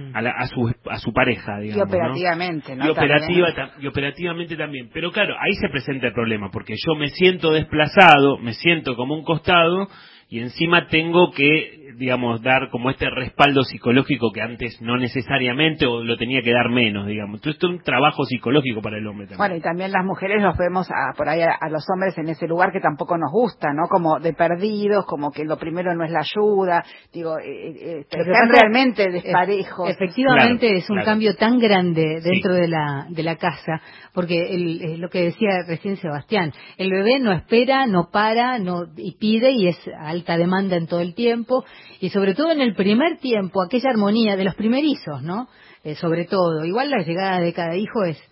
a su pareja, digamos. Y operativamente, ¿no? Y operativamente también. Pero claro, ahí se presenta el problema, porque yo me siento desplazado, me siento como un costado, y encima tengo que, digamos, dar como este respaldo psicológico que antes no necesariamente, o lo tenía que dar menos, digamos. Entonces esto es un trabajo psicológico para el hombre también. Bueno, y también las mujeres los vemos por ahí a los hombres en ese lugar que tampoco nos gusta, ¿no? Como de perdidos, como que lo primero no es la ayuda, digo, están realmente desparejos. Efectivamente, es un cambio tan grande dentro de la casa, porque lo que decía recién Sebastián, el bebé no espera, no para, y pide, y es alta demanda en todo el tiempo, y sobre todo en el primer tiempo, aquella armonía de los primerizos, ¿no? Sobre todo, igual la llegada de cada hijo es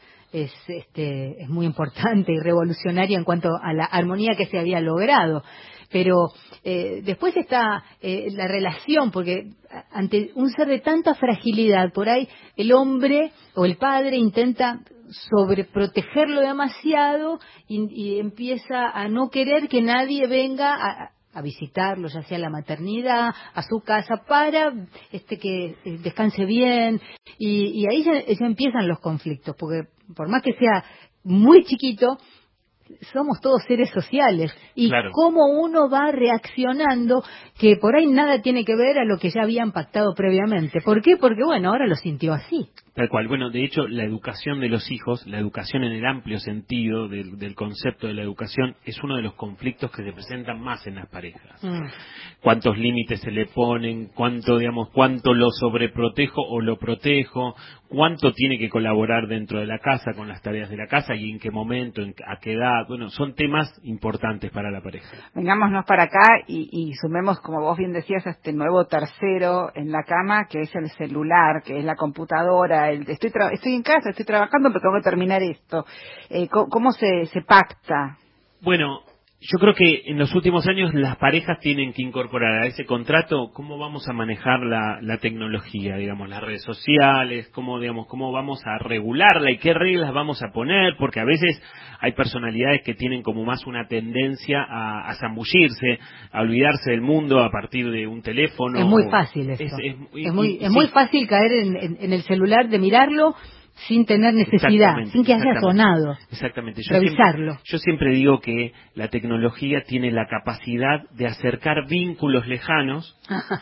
muy importante y revolucionaria en cuanto a la armonía que se había logrado, pero después está la relación, porque ante un ser de tanta fragilidad, por ahí el hombre o el padre intenta sobreprotegerlo demasiado y empieza a no querer que nadie venga a visitarlo, ya sea a la maternidad, a su casa, para que descanse bien, y ahí ya empiezan los conflictos, porque por más que sea muy chiquito, somos todos seres sociales, y cómo uno va reaccionando, que por ahí nada tiene que ver a lo que ya habían pactado previamente. ¿Por qué? Porque ahora lo sintió así. Tal cual. Bueno, de hecho, la educación de los hijos, la educación en el amplio sentido del concepto de la educación, es uno de los conflictos que se presentan más en las parejas. ¿Cuántos límites se le ponen? ¿Cuánto lo sobreprotejo o lo protejo? ¿Cuánto tiene que colaborar dentro de la casa con las tareas de la casa y en qué momento, a qué edad? Bueno, son temas importantes para la pareja. Vengámonos para acá y sumemos, como vos bien decías, a este nuevo tercero en la cama, que es el celular, que es la computadora. Estoy en casa, estoy trabajando, pero tengo que terminar esto. ¿Cómo se pacta? Bueno, yo creo que en los últimos años las parejas tienen que incorporar a ese contrato cómo vamos a manejar la tecnología, digamos, las redes sociales, cómo vamos a regularla y qué reglas vamos a poner, porque a veces hay personalidades que tienen como más una tendencia a zambullirse, a olvidarse del mundo a partir de un teléfono. Es muy fácil eso. Es muy fácil caer en el celular, de mirarlo sin tener necesidad, sin que haya sonado. Exactamente. Revisarlo. Yo siempre digo que la tecnología tiene la capacidad de acercar vínculos lejanos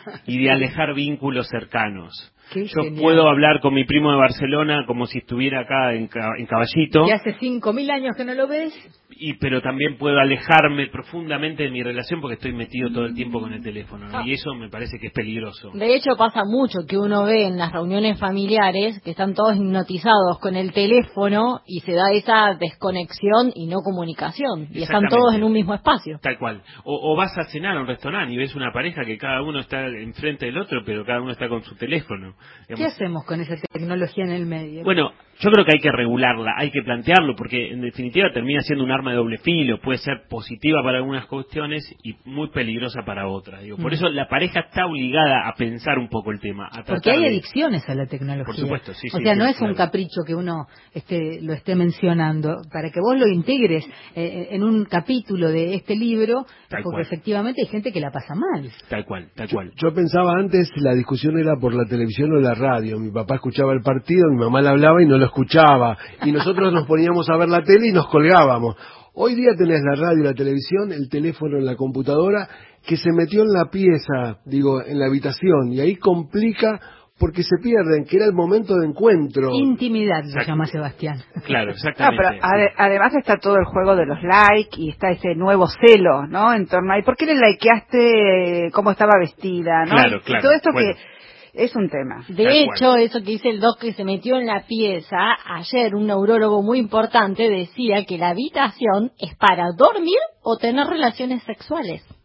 y de alejar vínculos cercanos. Yo puedo hablar con mi primo de Barcelona como si estuviera acá en Caballito. Que hace 5.000 años que no lo ves. Pero también puedo alejarme profundamente de mi relación porque estoy metido todo el tiempo con el teléfono, ¿no? Y eso me parece que es peligroso. De hecho, pasa mucho que uno ve en las reuniones familiares que están todos hipnotizados con el teléfono y se da esa desconexión y no comunicación. Y están todos en un mismo espacio. Tal cual. O vas a cenar a un restaurante y ves una pareja que cada uno está enfrente del otro, pero cada uno está con su teléfono. ¿Qué hacemos con esa tecnología en el medio? Bueno, yo creo que hay que regularla, hay que plantearlo, porque en definitiva termina siendo un arma de doble filo, puede ser positiva para algunas cuestiones y muy peligrosa para otras. Por eso la pareja está obligada a pensar un poco el tema. Porque hay adicciones a la tecnología. Por supuesto, sí. O sea, no es un capricho que uno lo esté mencionando, para que vos lo integres en un capítulo de este libro, porque efectivamente hay gente que la pasa mal. Tal cual. Yo pensaba antes, la discusión era por la televisión o la radio. Mi papá escuchaba el partido, mi mamá le hablaba y no lo escuchaba, y nosotros nos poníamos a ver la tele y nos colgábamos. Hoy día tenés la radio, la televisión, el teléfono en la computadora, que se metió en la pieza, en la habitación, y ahí complica porque se pierden, que era el momento de encuentro. Intimidad, lo llama Sebastián. Claro, exactamente. Pero además está todo el juego de los likes y está ese nuevo celo, ¿no? En torno a, ¿por qué le likeaste cómo estaba vestida, no? Claro. Y todo esto que es un tema. De hecho, eso que dice el doc que se metió en la pieza, ayer un neurólogo muy importante decía que la habitación es para dormir o tener relaciones sexuales.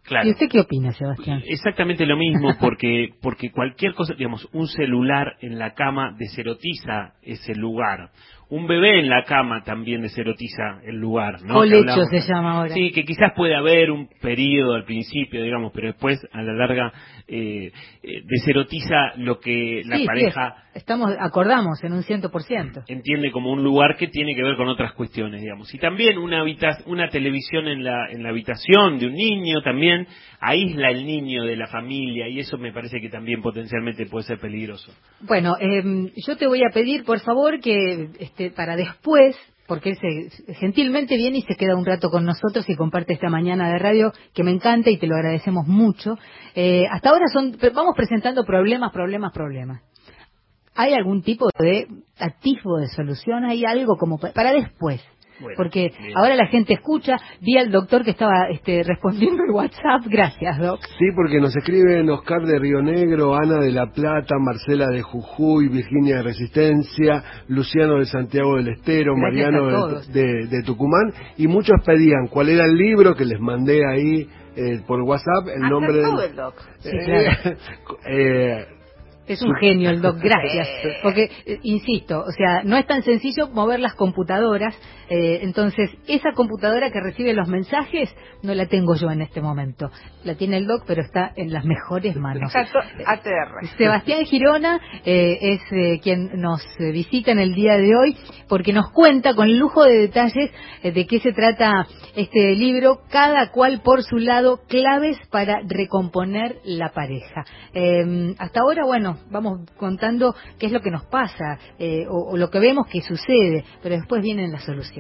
Claro. ¿Y usted qué opina, Sebastián? Exactamente lo mismo, porque cualquier cosa, digamos, un celular en la cama deserotiza ese lugar. Un bebé en la cama también deserotiza el lugar, ¿no? Colecho se llama ahora. Sí, que quizás puede haber un periodo al principio, digamos, pero después, a la larga, deserotiza lo que la pareja... Sí, acordamos en un 100%. Entiende como un lugar que tiene que ver con otras cuestiones, digamos. Y también una televisión en la habitación de un niño también aísla al niño de la familia, y eso me parece que también potencialmente puede ser peligroso. Bueno, yo te voy a pedir, por favor, que para después, porque él gentilmente viene y se queda un rato con nosotros y comparte esta mañana de radio, que me encanta y te lo agradecemos mucho. Hasta ahora vamos presentando problemas. ¿Hay algún tipo de atisbo de solución? ¿Hay algo como para después? Bueno, porque bien. Ahora la gente escucha. Vi al doctor que estaba respondiendo el WhatsApp. Gracias, Doc. Sí, porque nos escriben Oscar de Río Negro, Ana de La Plata, Marcela de Jujuy, Virginia de Resistencia, Luciano de Santiago del Estero, Gracias Mariano de Tucumán, y muchos pedían cuál era el libro que les mandé ahí por WhatsApp, el nombre del Doc. Sí, claro. Es un genio el Doc, gracias. Porque, insisto, o sea, no es tan sencillo mover las computadoras. Entonces, esa computadora que recibe los mensajes no la tengo yo en este momento. La tiene el Doc, pero está en las mejores manos. ATR. Sebastián Girona es quien nos visita en el día de hoy, porque nos cuenta con lujo de detalles de qué se trata este libro, Cada cual por su lado, claves para recomponer la pareja. Hasta ahora, bueno, vamos contando qué es lo que nos pasa o lo que vemos que sucede, pero después vienen las soluciones.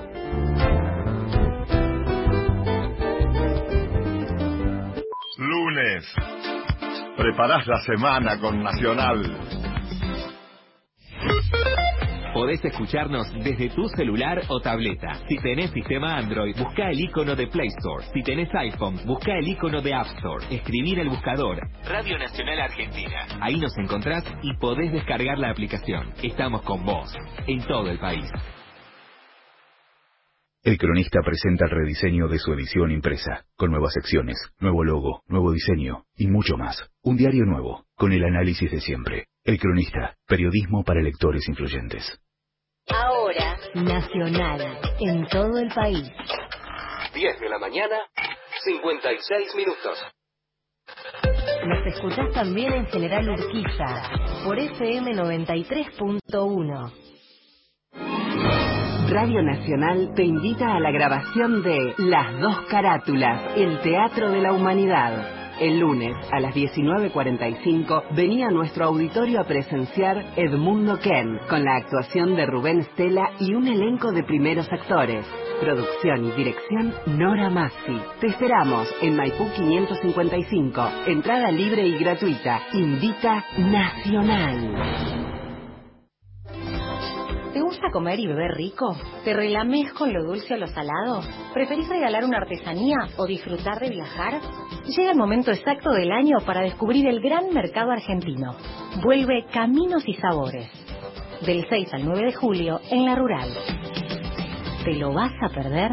Lunes. Preparás la semana con Nacional. Podés escucharnos desde tu celular o tableta. Si tenés sistema Android, busca el icono de Play Store. Si tenés iPhone, busca el icono de App Store. Escribir el buscador Radio Nacional Argentina. Ahí nos encontrás y podés descargar la aplicación. Estamos con vos, en todo el país. El Cronista presenta el rediseño de su edición impresa, con nuevas secciones, nuevo logo, nuevo diseño y mucho más. Un diario nuevo, con el análisis de siempre. El Cronista, periodismo para lectores influyentes. Ahora, Nacional, en todo el país. 10 de la mañana, 56 minutos. Nos escuchás también en General Urquiza, por FM 93.1. Radio Nacional te invita a la grabación de Las Dos Carátulas, el Teatro de la Humanidad. El lunes, a las 19:45, venía a nuestro auditorio a presenciar Edmundo Ken, con la actuación de Rubén Stella y un elenco de primeros actores. Producción y dirección, Nora Massi. Te esperamos en Maipú 555. Entrada libre y gratuita. Invita Nacional. ¿Te gusta comer y beber rico? ¿Te relames con lo dulce o lo salado? ¿Preferís regalar una artesanía o disfrutar de viajar? Llega el momento exacto del año para descubrir el gran mercado argentino. Vuelve Caminos y Sabores. Del 6 al 9 de julio en La Rural. ¿Te lo vas a perder?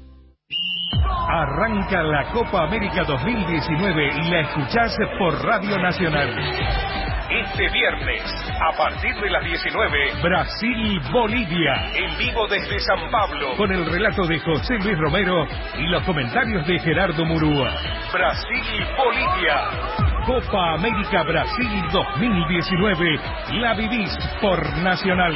Arranca la Copa América 2019 y la escuchás por Radio Nacional. Este viernes, a partir de las 19, Brasil-Bolivia, en vivo desde San Pablo, con el relato de José Luis Romero y los comentarios de Gerardo Murúa. Brasil-Bolivia, Copa América Brasil 2019, la vivís por Nacional.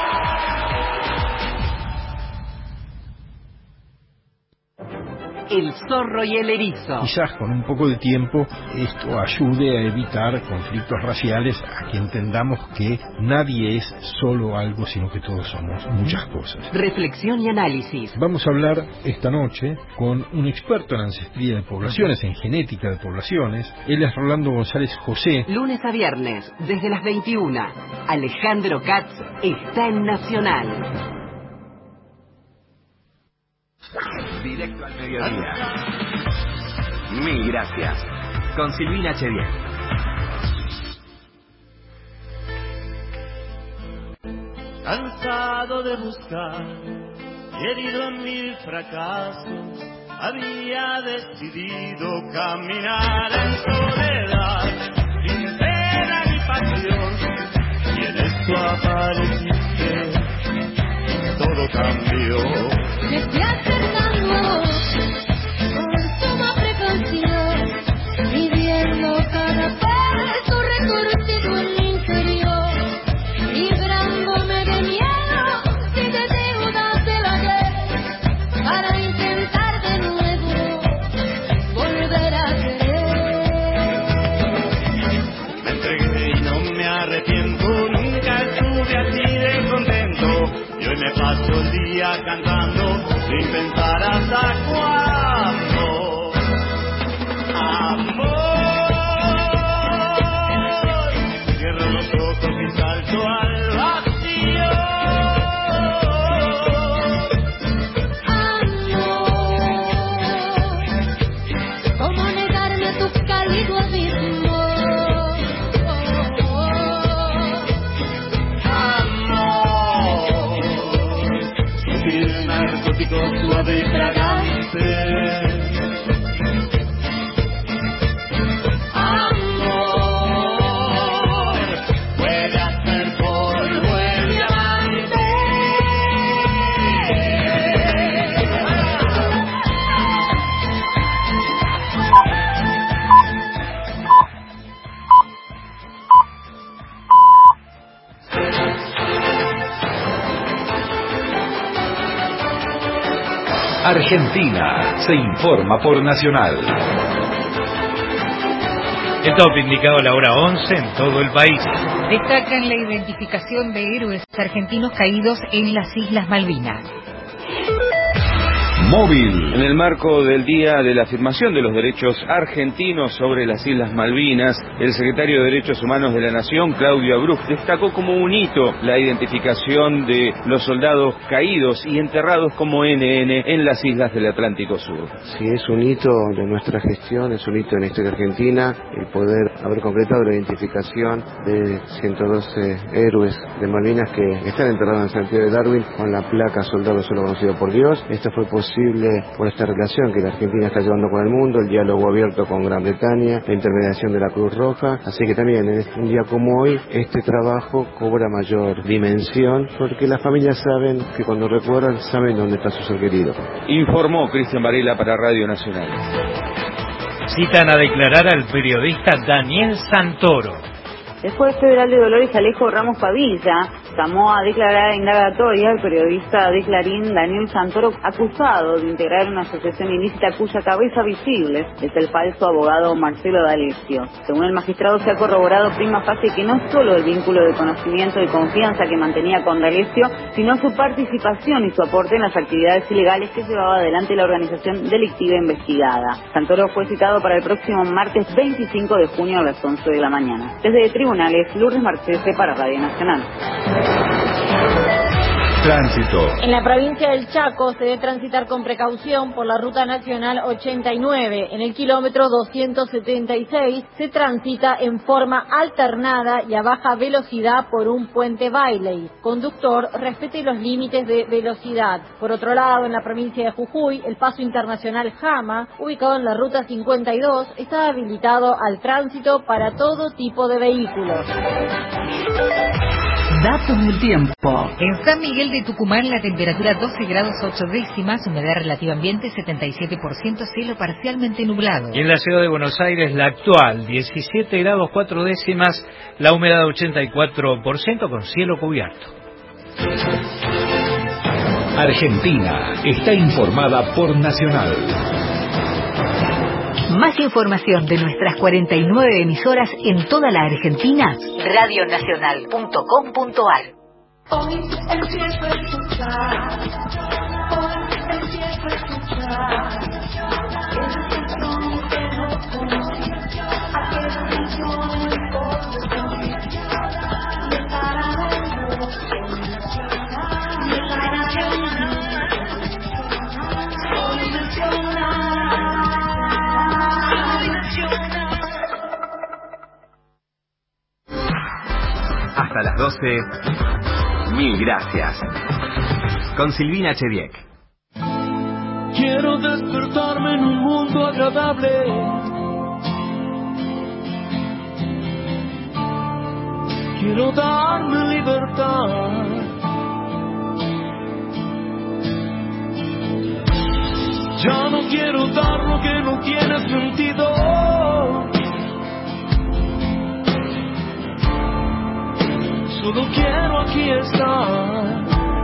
El zorro y el erizo. Quizás con un poco de tiempo esto ayude a evitar conflictos raciales, a que entendamos que nadie es solo algo, sino que todos somos muchas cosas. Reflexión y análisis. Vamos a hablar esta noche con un experto en ancestría de poblaciones, en genética de poblaciones. Él es Rolando González José. Lunes a viernes, desde las 21. Alejandro Katz está en Nacional. Directo al mediodía. Mil gracias. Con Silvina Chediel. Cansado de buscar, herido en mil fracasos, había decidido caminar en soledad, sin pena ni pasión, y en esto apareciste, todo cambió. Me fui acercando a vos, con suma precaución, midiendo cada paso retorcido en mi interior, librándome de miedo, sin de deudas de la guerra, para intentar de nuevo volver a querer. Me entregué y no me arrepiento, nunca estuve así de contento. Y hoy me paso el día cantando sin pensar hasta cuándo. Amor, cierro los ojos y salto al vacío. Amor, ¿cómo negarme a tu cálido abismo? Narcótico suave y fragante. Amor, puede hacer polvo el diamante. Argentina se informa por Nacional. El top indicado a la hora 11 en todo el país. Destacan la identificación de héroes argentinos caídos en las Islas Malvinas. Móvil. En el marco del Día de la Afirmación de los Derechos Argentinos sobre las Islas Malvinas, el secretario de Derechos Humanos de la Nación, Claudio Abruz, destacó como un hito la identificación de los soldados caídos y enterrados como NN en las islas del Atlántico Sur. Sí, es un hito de nuestra gestión, es un hito en la historia argentina, el poder haber completado la identificación de 112 héroes de Malvinas que están enterrados en Santiago de Darwin con la placa Soldado Solo Conocido por Dios. Esto fue posible por esta relación que la Argentina está llevando con el mundo, el diálogo abierto con Gran Bretaña, la intermediación de la Cruz Roja, así que también en un día como hoy este trabajo cobra mayor dimensión porque las familias saben que cuando recuerdan saben dónde está su ser querido. Informó Cristian Varela para Radio Nacional. Citan a declarar al periodista Daniel Santoro. El juez federal de Dolores, Alejo Ramos Pavilla, llamó a declarar indagatoria al periodista de Clarín Daniel Santoro, acusado de integrar una asociación ilícita cuya cabeza visible es el falso abogado Marcelo D'Alessio. Según el magistrado, se ha corroborado prima facie que no solo el vínculo de conocimiento y confianza que mantenía con D'Alessio, sino su participación y su aporte en las actividades ilegales que llevaba adelante la organización delictiva investigada. Santoro fue citado para el próximo martes 25 de junio a las 11 de la mañana. Desde tribunales, Lourdes Marchese para Radio Nacional. Tránsito. En la provincia del Chaco se debe transitar con precaución por la ruta nacional 89. En el kilómetro 276 se transita en forma alternada y a baja velocidad por un puente Bailey. Conductor, respete los límites de velocidad. Por otro lado, en la provincia de Jujuy, el paso internacional Jama, ubicado en la ruta 52, está habilitado al tránsito para todo tipo de vehículos. Datos del tiempo. En San Miguel de Tucumán la temperatura 12 grados 8 décimas, humedad relativa ambiente 77%, cielo parcialmente nublado. Y en la ciudad de Buenos Aires la actual 17 grados 4 décimas, la humedad 84% con cielo cubierto. Argentina está informada por Nacional. Más información de nuestras 49 emisoras en toda la Argentina, radionacional.com.ar. Hoy empiezo a escuchar, hoy empiezo a escuchar, aquella canción que no conocí, aquella canción en el corazón, me para de nuevo, me para soy nacional. Hasta las 12, mil gracias. Con Silvina Chediek. Quiero despertar agradable. Quiero darme libertad. Ya no quiero dar lo que no tiene sentido. Solo quiero aquí estar.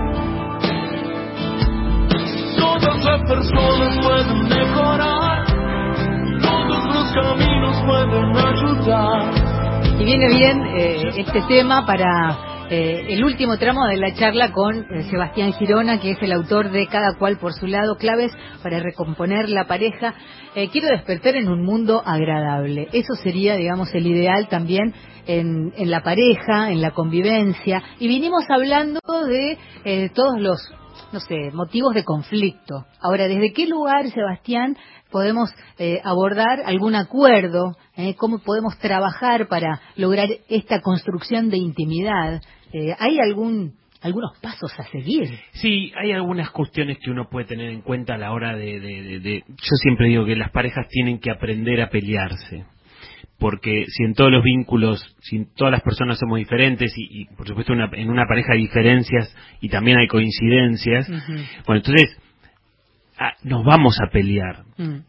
Todas las personas pueden mejorar. Todos los caminos pueden ayudar. Y viene bien este tema para el último tramo de la charla con Sebastián Girona, que es el autor de Cada cual por su lado, claves para recomponer la pareja. Quiero despertar en un mundo agradable. Eso sería, digamos, el ideal también en la pareja, en la convivencia. Y vinimos hablando de todos los, no sé, motivos de conflicto. Ahora, ¿desde qué lugar, Sebastián, podemos abordar algún acuerdo? ¿Cómo podemos trabajar para lograr esta construcción de intimidad? ¿Hay algunos pasos a seguir? Sí, hay algunas cuestiones que uno puede tener en cuenta a la hora de... Yo siempre digo que las parejas tienen que aprender a pelearse. Porque si en todos los vínculos, si todas las personas somos diferentes y por supuesto en una pareja hay diferencias y también hay coincidencias, bueno, entonces nos vamos a pelear.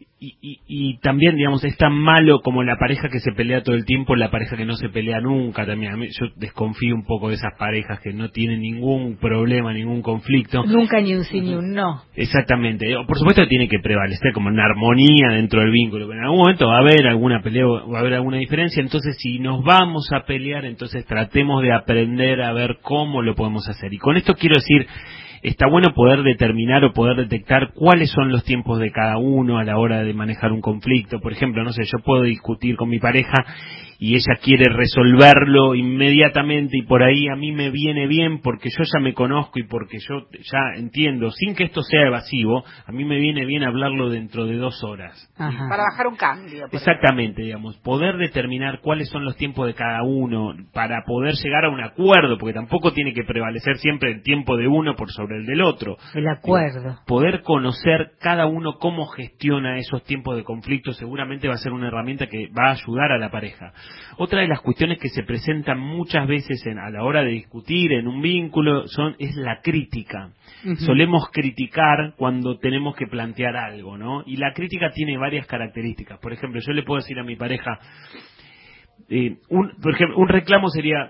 Y también, digamos, es tan malo como la pareja que se pelea todo el tiempo, la pareja que no se pelea nunca también. Yo desconfío un poco de esas parejas que no tienen ningún problema, ningún conflicto. Nunca ni un sí ni un no. Exactamente. Por supuesto tiene que prevalecer como una armonía dentro del vínculo, pero en algún momento va a haber alguna pelea, va a haber alguna diferencia. Entonces, si nos vamos a pelear, entonces tratemos de aprender a ver cómo lo podemos hacer. Y con esto quiero decir, está bueno poder determinar o poder detectar cuáles son los tiempos de cada uno a la hora de manejar un conflicto. Por ejemplo, no sé, yo puedo discutir con mi pareja y ella quiere resolverlo inmediatamente y por ahí a mí me viene bien porque yo ya me conozco y porque yo ya entiendo, sin que esto sea evasivo, a mí me viene bien hablarlo dentro de 2 horas. Ajá. Para bajar un cambio. Exactamente, digamos, poder determinar cuáles son los tiempos de cada uno para poder llegar a un acuerdo, porque tampoco tiene que prevalecer siempre el tiempo de uno por sobre el del otro. El acuerdo. Poder conocer cada uno cómo gestiona esos tiempos de conflicto seguramente va a ser una herramienta que va a ayudar a la pareja. Otra de las cuestiones que se presentan muchas veces a la hora de discutir en un vínculo es la crítica. Solemos criticar cuando tenemos que plantear algo, ¿no? Y la crítica tiene varias características. Por ejemplo, yo le puedo decir a mi pareja, por ejemplo, un reclamo sería,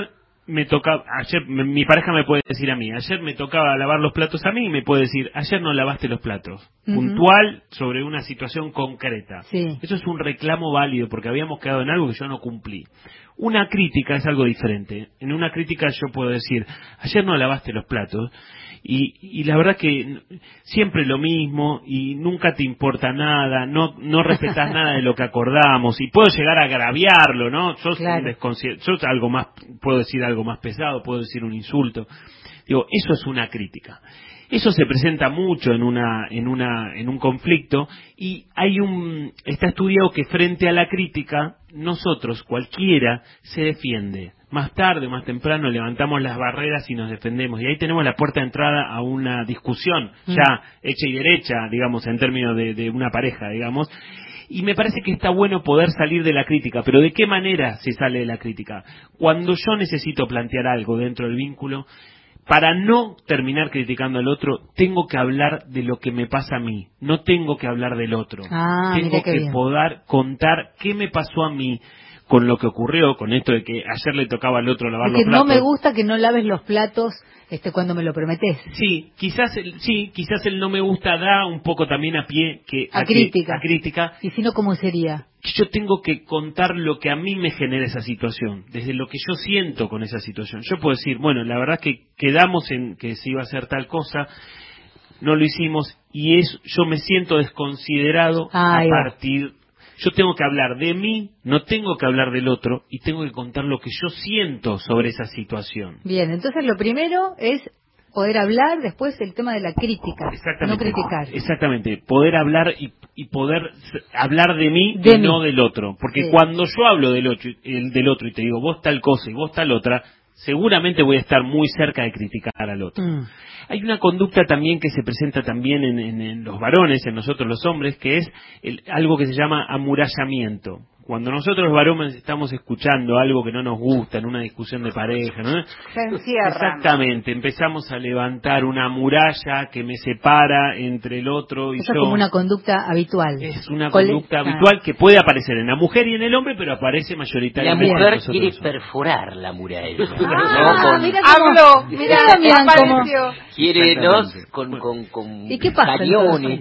mi pareja me puede decir a mí, ayer me tocaba lavar los platos a mí, y me puede decir, ayer no lavaste los platos. Puntual sobre una situación concreta. Sí. Eso es un reclamo válido porque habíamos quedado en algo que yo no cumplí. Una crítica es algo diferente. En una crítica yo puedo decir, ayer no lavaste los platos y la verdad que siempre lo mismo y nunca te importa nada, no respetas nada de lo que acordamos y puedo llegar a agraviarlo, ¿no? Yo algo más, puedo decir algo más pesado, puedo decir un insulto. Digo, eso es una crítica. Eso se presenta mucho en un conflicto y está estudiado que frente a la crítica nosotros, cualquiera, se defiende. Más tarde, más temprano, levantamos las barreras y nos defendemos. Y ahí tenemos la puerta de entrada a una discusión ya hecha y derecha, digamos, en términos de una pareja, digamos. Y me parece que está bueno poder salir de la crítica. Pero ¿de qué manera se sale de la crítica? Cuando yo necesito plantear algo dentro del vínculo, para no terminar criticando al otro, tengo que hablar de lo que me pasa a mí. No tengo que hablar del otro. Tengo que poder contar qué me pasó a mí con lo que ocurrió, con esto de que ayer le tocaba al otro lavar los platos. No me gusta que no laves los platos cuando me lo prometés. Sí, quizás el no me gusta da un poco también a pie a crítica. Y si no, ¿cómo sería? Yo tengo que contar lo que a mí me genera esa situación, desde lo que yo siento con esa situación. Yo puedo decir, bueno, la verdad que quedamos en que se iba a hacer tal cosa, no lo hicimos y yo me siento desconsiderado yo tengo que hablar de mí, no tengo que hablar del otro y tengo que contar lo que yo siento sobre esa situación. Bien, entonces lo primero es poder hablar, después el tema de la crítica, no criticar. Exactamente, poder hablar y poder hablar de mí y no del otro. Porque cuando yo hablo del otro y te digo vos tal cosa y vos tal otra, seguramente voy a estar muy cerca de criticar al otro. Hay una conducta también que se presenta también en los varones, en nosotros los hombres, que es algo que se llama amurallamiento. Cuando nosotros los varones estamos escuchando algo que no nos gusta en una discusión de pareja, ¿no? Se encierran. Exactamente, empezamos a levantar una muralla que me separa entre el otro y Eso yo. es como una conducta habitual. Es una conducta habitual que puede aparecer en la mujer y en el hombre, pero aparece La mayoritariamente mujer en nosotros. quiere perforar la muralla. Mira cómo, mira, apareció. Quiere dos con ¿Y qué pasa cañones.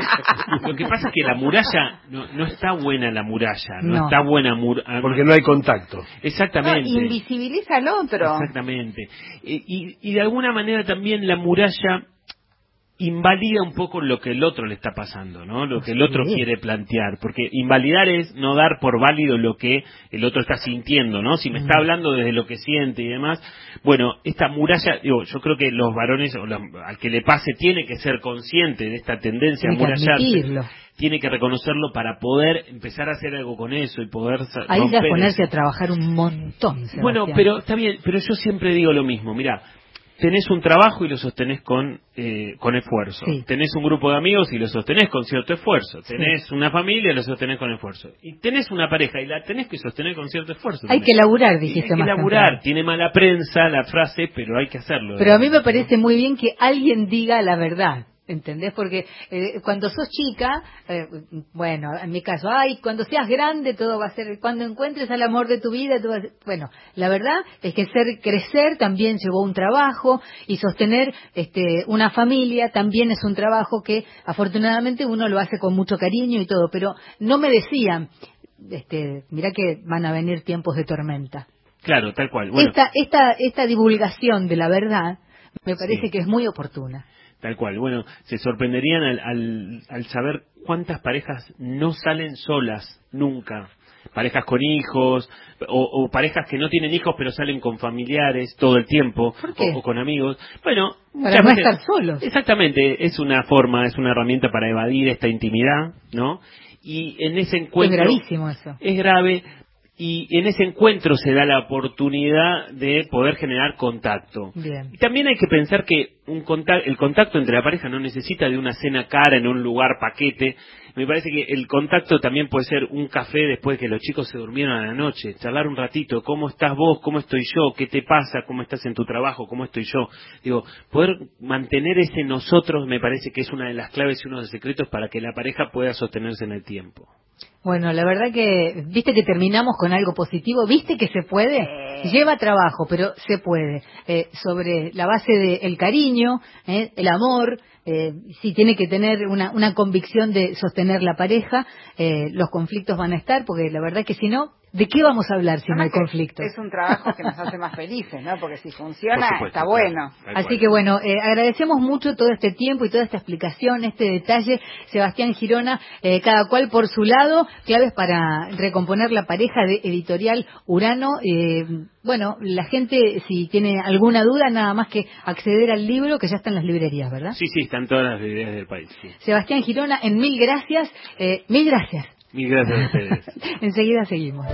Lo que pasa es que la muralla, no está buena la muralla, no está buena porque no hay contacto. Exactamente. No, invisibiliza al otro. Exactamente. Y de alguna manera también la muralla invalida un poco lo que el otro le está pasando, ¿no? Lo que el otro quiere plantear, porque invalidar es no dar por válido lo que el otro está sintiendo, ¿no? Si me está hablando desde lo que siente y demás, bueno, esta muralla, yo creo que los varones, al que le pase, tiene que ser consciente de esta tendencia a murallarse, tiene que reconocerlo para poder empezar a hacer algo con eso y poder ahí ya ponerse eso. a trabajar un montón, Sebastián. Bueno, pero está bien, pero yo siempre digo lo mismo, mira, tenés un trabajo y lo sostenés con esfuerzo. Sí. Tenés un grupo de amigos y lo sostenés con cierto esfuerzo. Tenés una familia y lo sostenés con esfuerzo. Y tenés una pareja y la tenés que sostener con cierto esfuerzo. Hay que laburar, dijiste más. Hay que laburar. Tiene mala prensa la frase, pero hay que hacerlo. Pero a mí me parece muy bien que alguien diga la verdad. ¿Entendés? Porque cuando sos chica, bueno, en mi caso, cuando seas grande todo va a ser, cuando encuentres al amor de tu vida, todo va a ser, bueno, la verdad es que crecer también llevó un trabajo y sostener una familia también es un trabajo que afortunadamente uno lo hace con mucho cariño y todo, pero no me decían, mirá que van a venir tiempos de tormenta. Claro, tal cual. Bueno, esta divulgación de la verdad me parece que es muy oportuna. Tal cual. Bueno, se sorprenderían al saber cuántas parejas no salen solas nunca. Parejas con hijos o parejas que no tienen hijos pero salen con familiares todo el tiempo o con amigos. Bueno, para no estar solos. Exactamente, es una herramienta para evadir esta intimidad, ¿no? Y en ese encuentro es gravísimo eso. Es grave. Y en ese encuentro se da la oportunidad de poder generar contacto. Bien. Y también hay que pensar que el contacto entre la pareja no necesita de una cena cara en un lugar paquete. Me parece que el contacto también puede ser un café después de que los chicos se durmieron a la noche, charlar un ratito, ¿cómo estás vos? ¿Cómo estoy yo? ¿Qué te pasa? ¿Cómo estás en tu trabajo? ¿Cómo estoy yo? Digo, poder mantener ese nosotros me parece que es una de las claves y uno de los secretos para que la pareja pueda sostenerse en el tiempo. Bueno, la verdad que, viste que terminamos con algo positivo, viste que se puede, lleva trabajo, pero se puede, sobre la base del cariño, el amor, si tiene que tener una convicción de sostener la pareja, los conflictos van a estar, porque la verdad que si no, ¿de qué vamos a hablar si no hay conflicto? Es un trabajo que nos hace más felices, ¿no? Porque si funciona, está bueno. Así que bueno, agradecemos mucho todo este tiempo y toda esta explicación, este detalle, Sebastián Girona, cada cual por su lado, claves para recomponer la pareja de Editorial Urano. Bueno, la gente, si tiene alguna duda, nada más que acceder al libro, que ya está en las librerías, ¿verdad? Sí, están todas las librerías del país. Sí. Sebastián Girona, mil gracias. Mil gracias. Mil gracias a ustedes. Enseguida seguimos.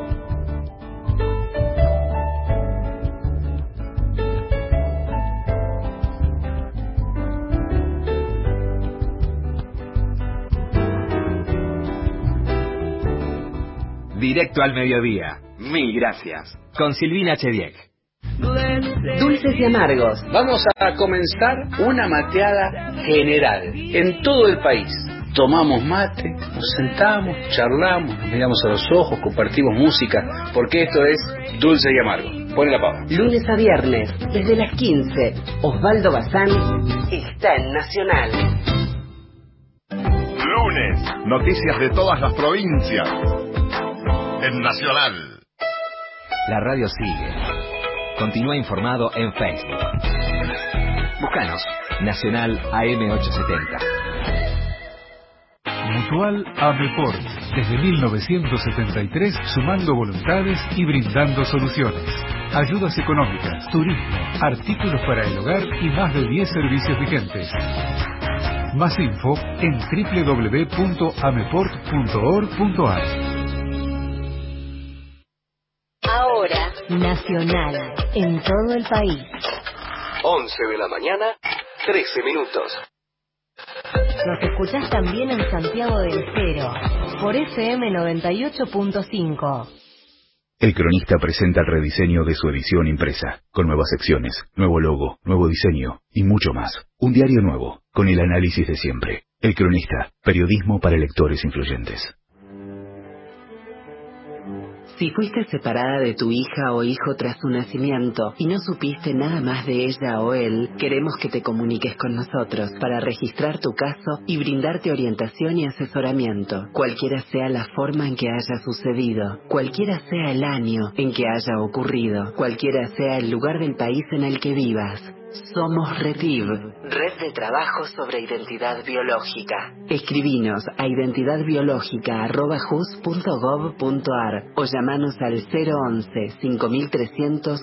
Directo al mediodía. Mil gracias. Con Silvina Chediek. Dulces y amargos. Vamos a comenzar una mateada general en todo el país. Tomamos mate, nos sentamos, charlamos, nos miramos a los ojos, compartimos música, porque esto es Dulce y Amargo. Pone la pausa. Lunes a viernes, desde las 15, Osvaldo Bazán está en Nacional. Lunes, noticias de todas las provincias en Nacional. La radio sigue. Continúa informado en Facebook. Búscanos, Nacional AM870. Mutual Ameport, desde 1973 sumando voluntades y brindando soluciones. Ayudas económicas, turismo, artículos para el hogar y más de 10 servicios vigentes. Más info en www.ameport.org.ar. Ahora, Nacional, en todo el país. 11 de la mañana. 13 minutos. Nos escuchás también en Santiago del Estero, por FM 98.5. El Cronista presenta el rediseño de su edición impresa, con nuevas secciones, nuevo logo, nuevo diseño y mucho más. Un diario nuevo, con el análisis de siempre. El Cronista, periodismo para lectores influyentes. Si fuiste separada de tu hija o hijo tras su nacimiento y no supiste nada más de ella o él, queremos que te comuniques con nosotros para registrar tu caso y brindarte orientación y asesoramiento, cualquiera sea la forma en que haya sucedido, cualquiera sea el año en que haya ocurrido, cualquiera sea el lugar del país en el que vivas. Somos RETIV, Red de Trabajo sobre Identidad Biológica. Escribinos a identidadbiológica@jus.gov.ar o llamanos al 011 5300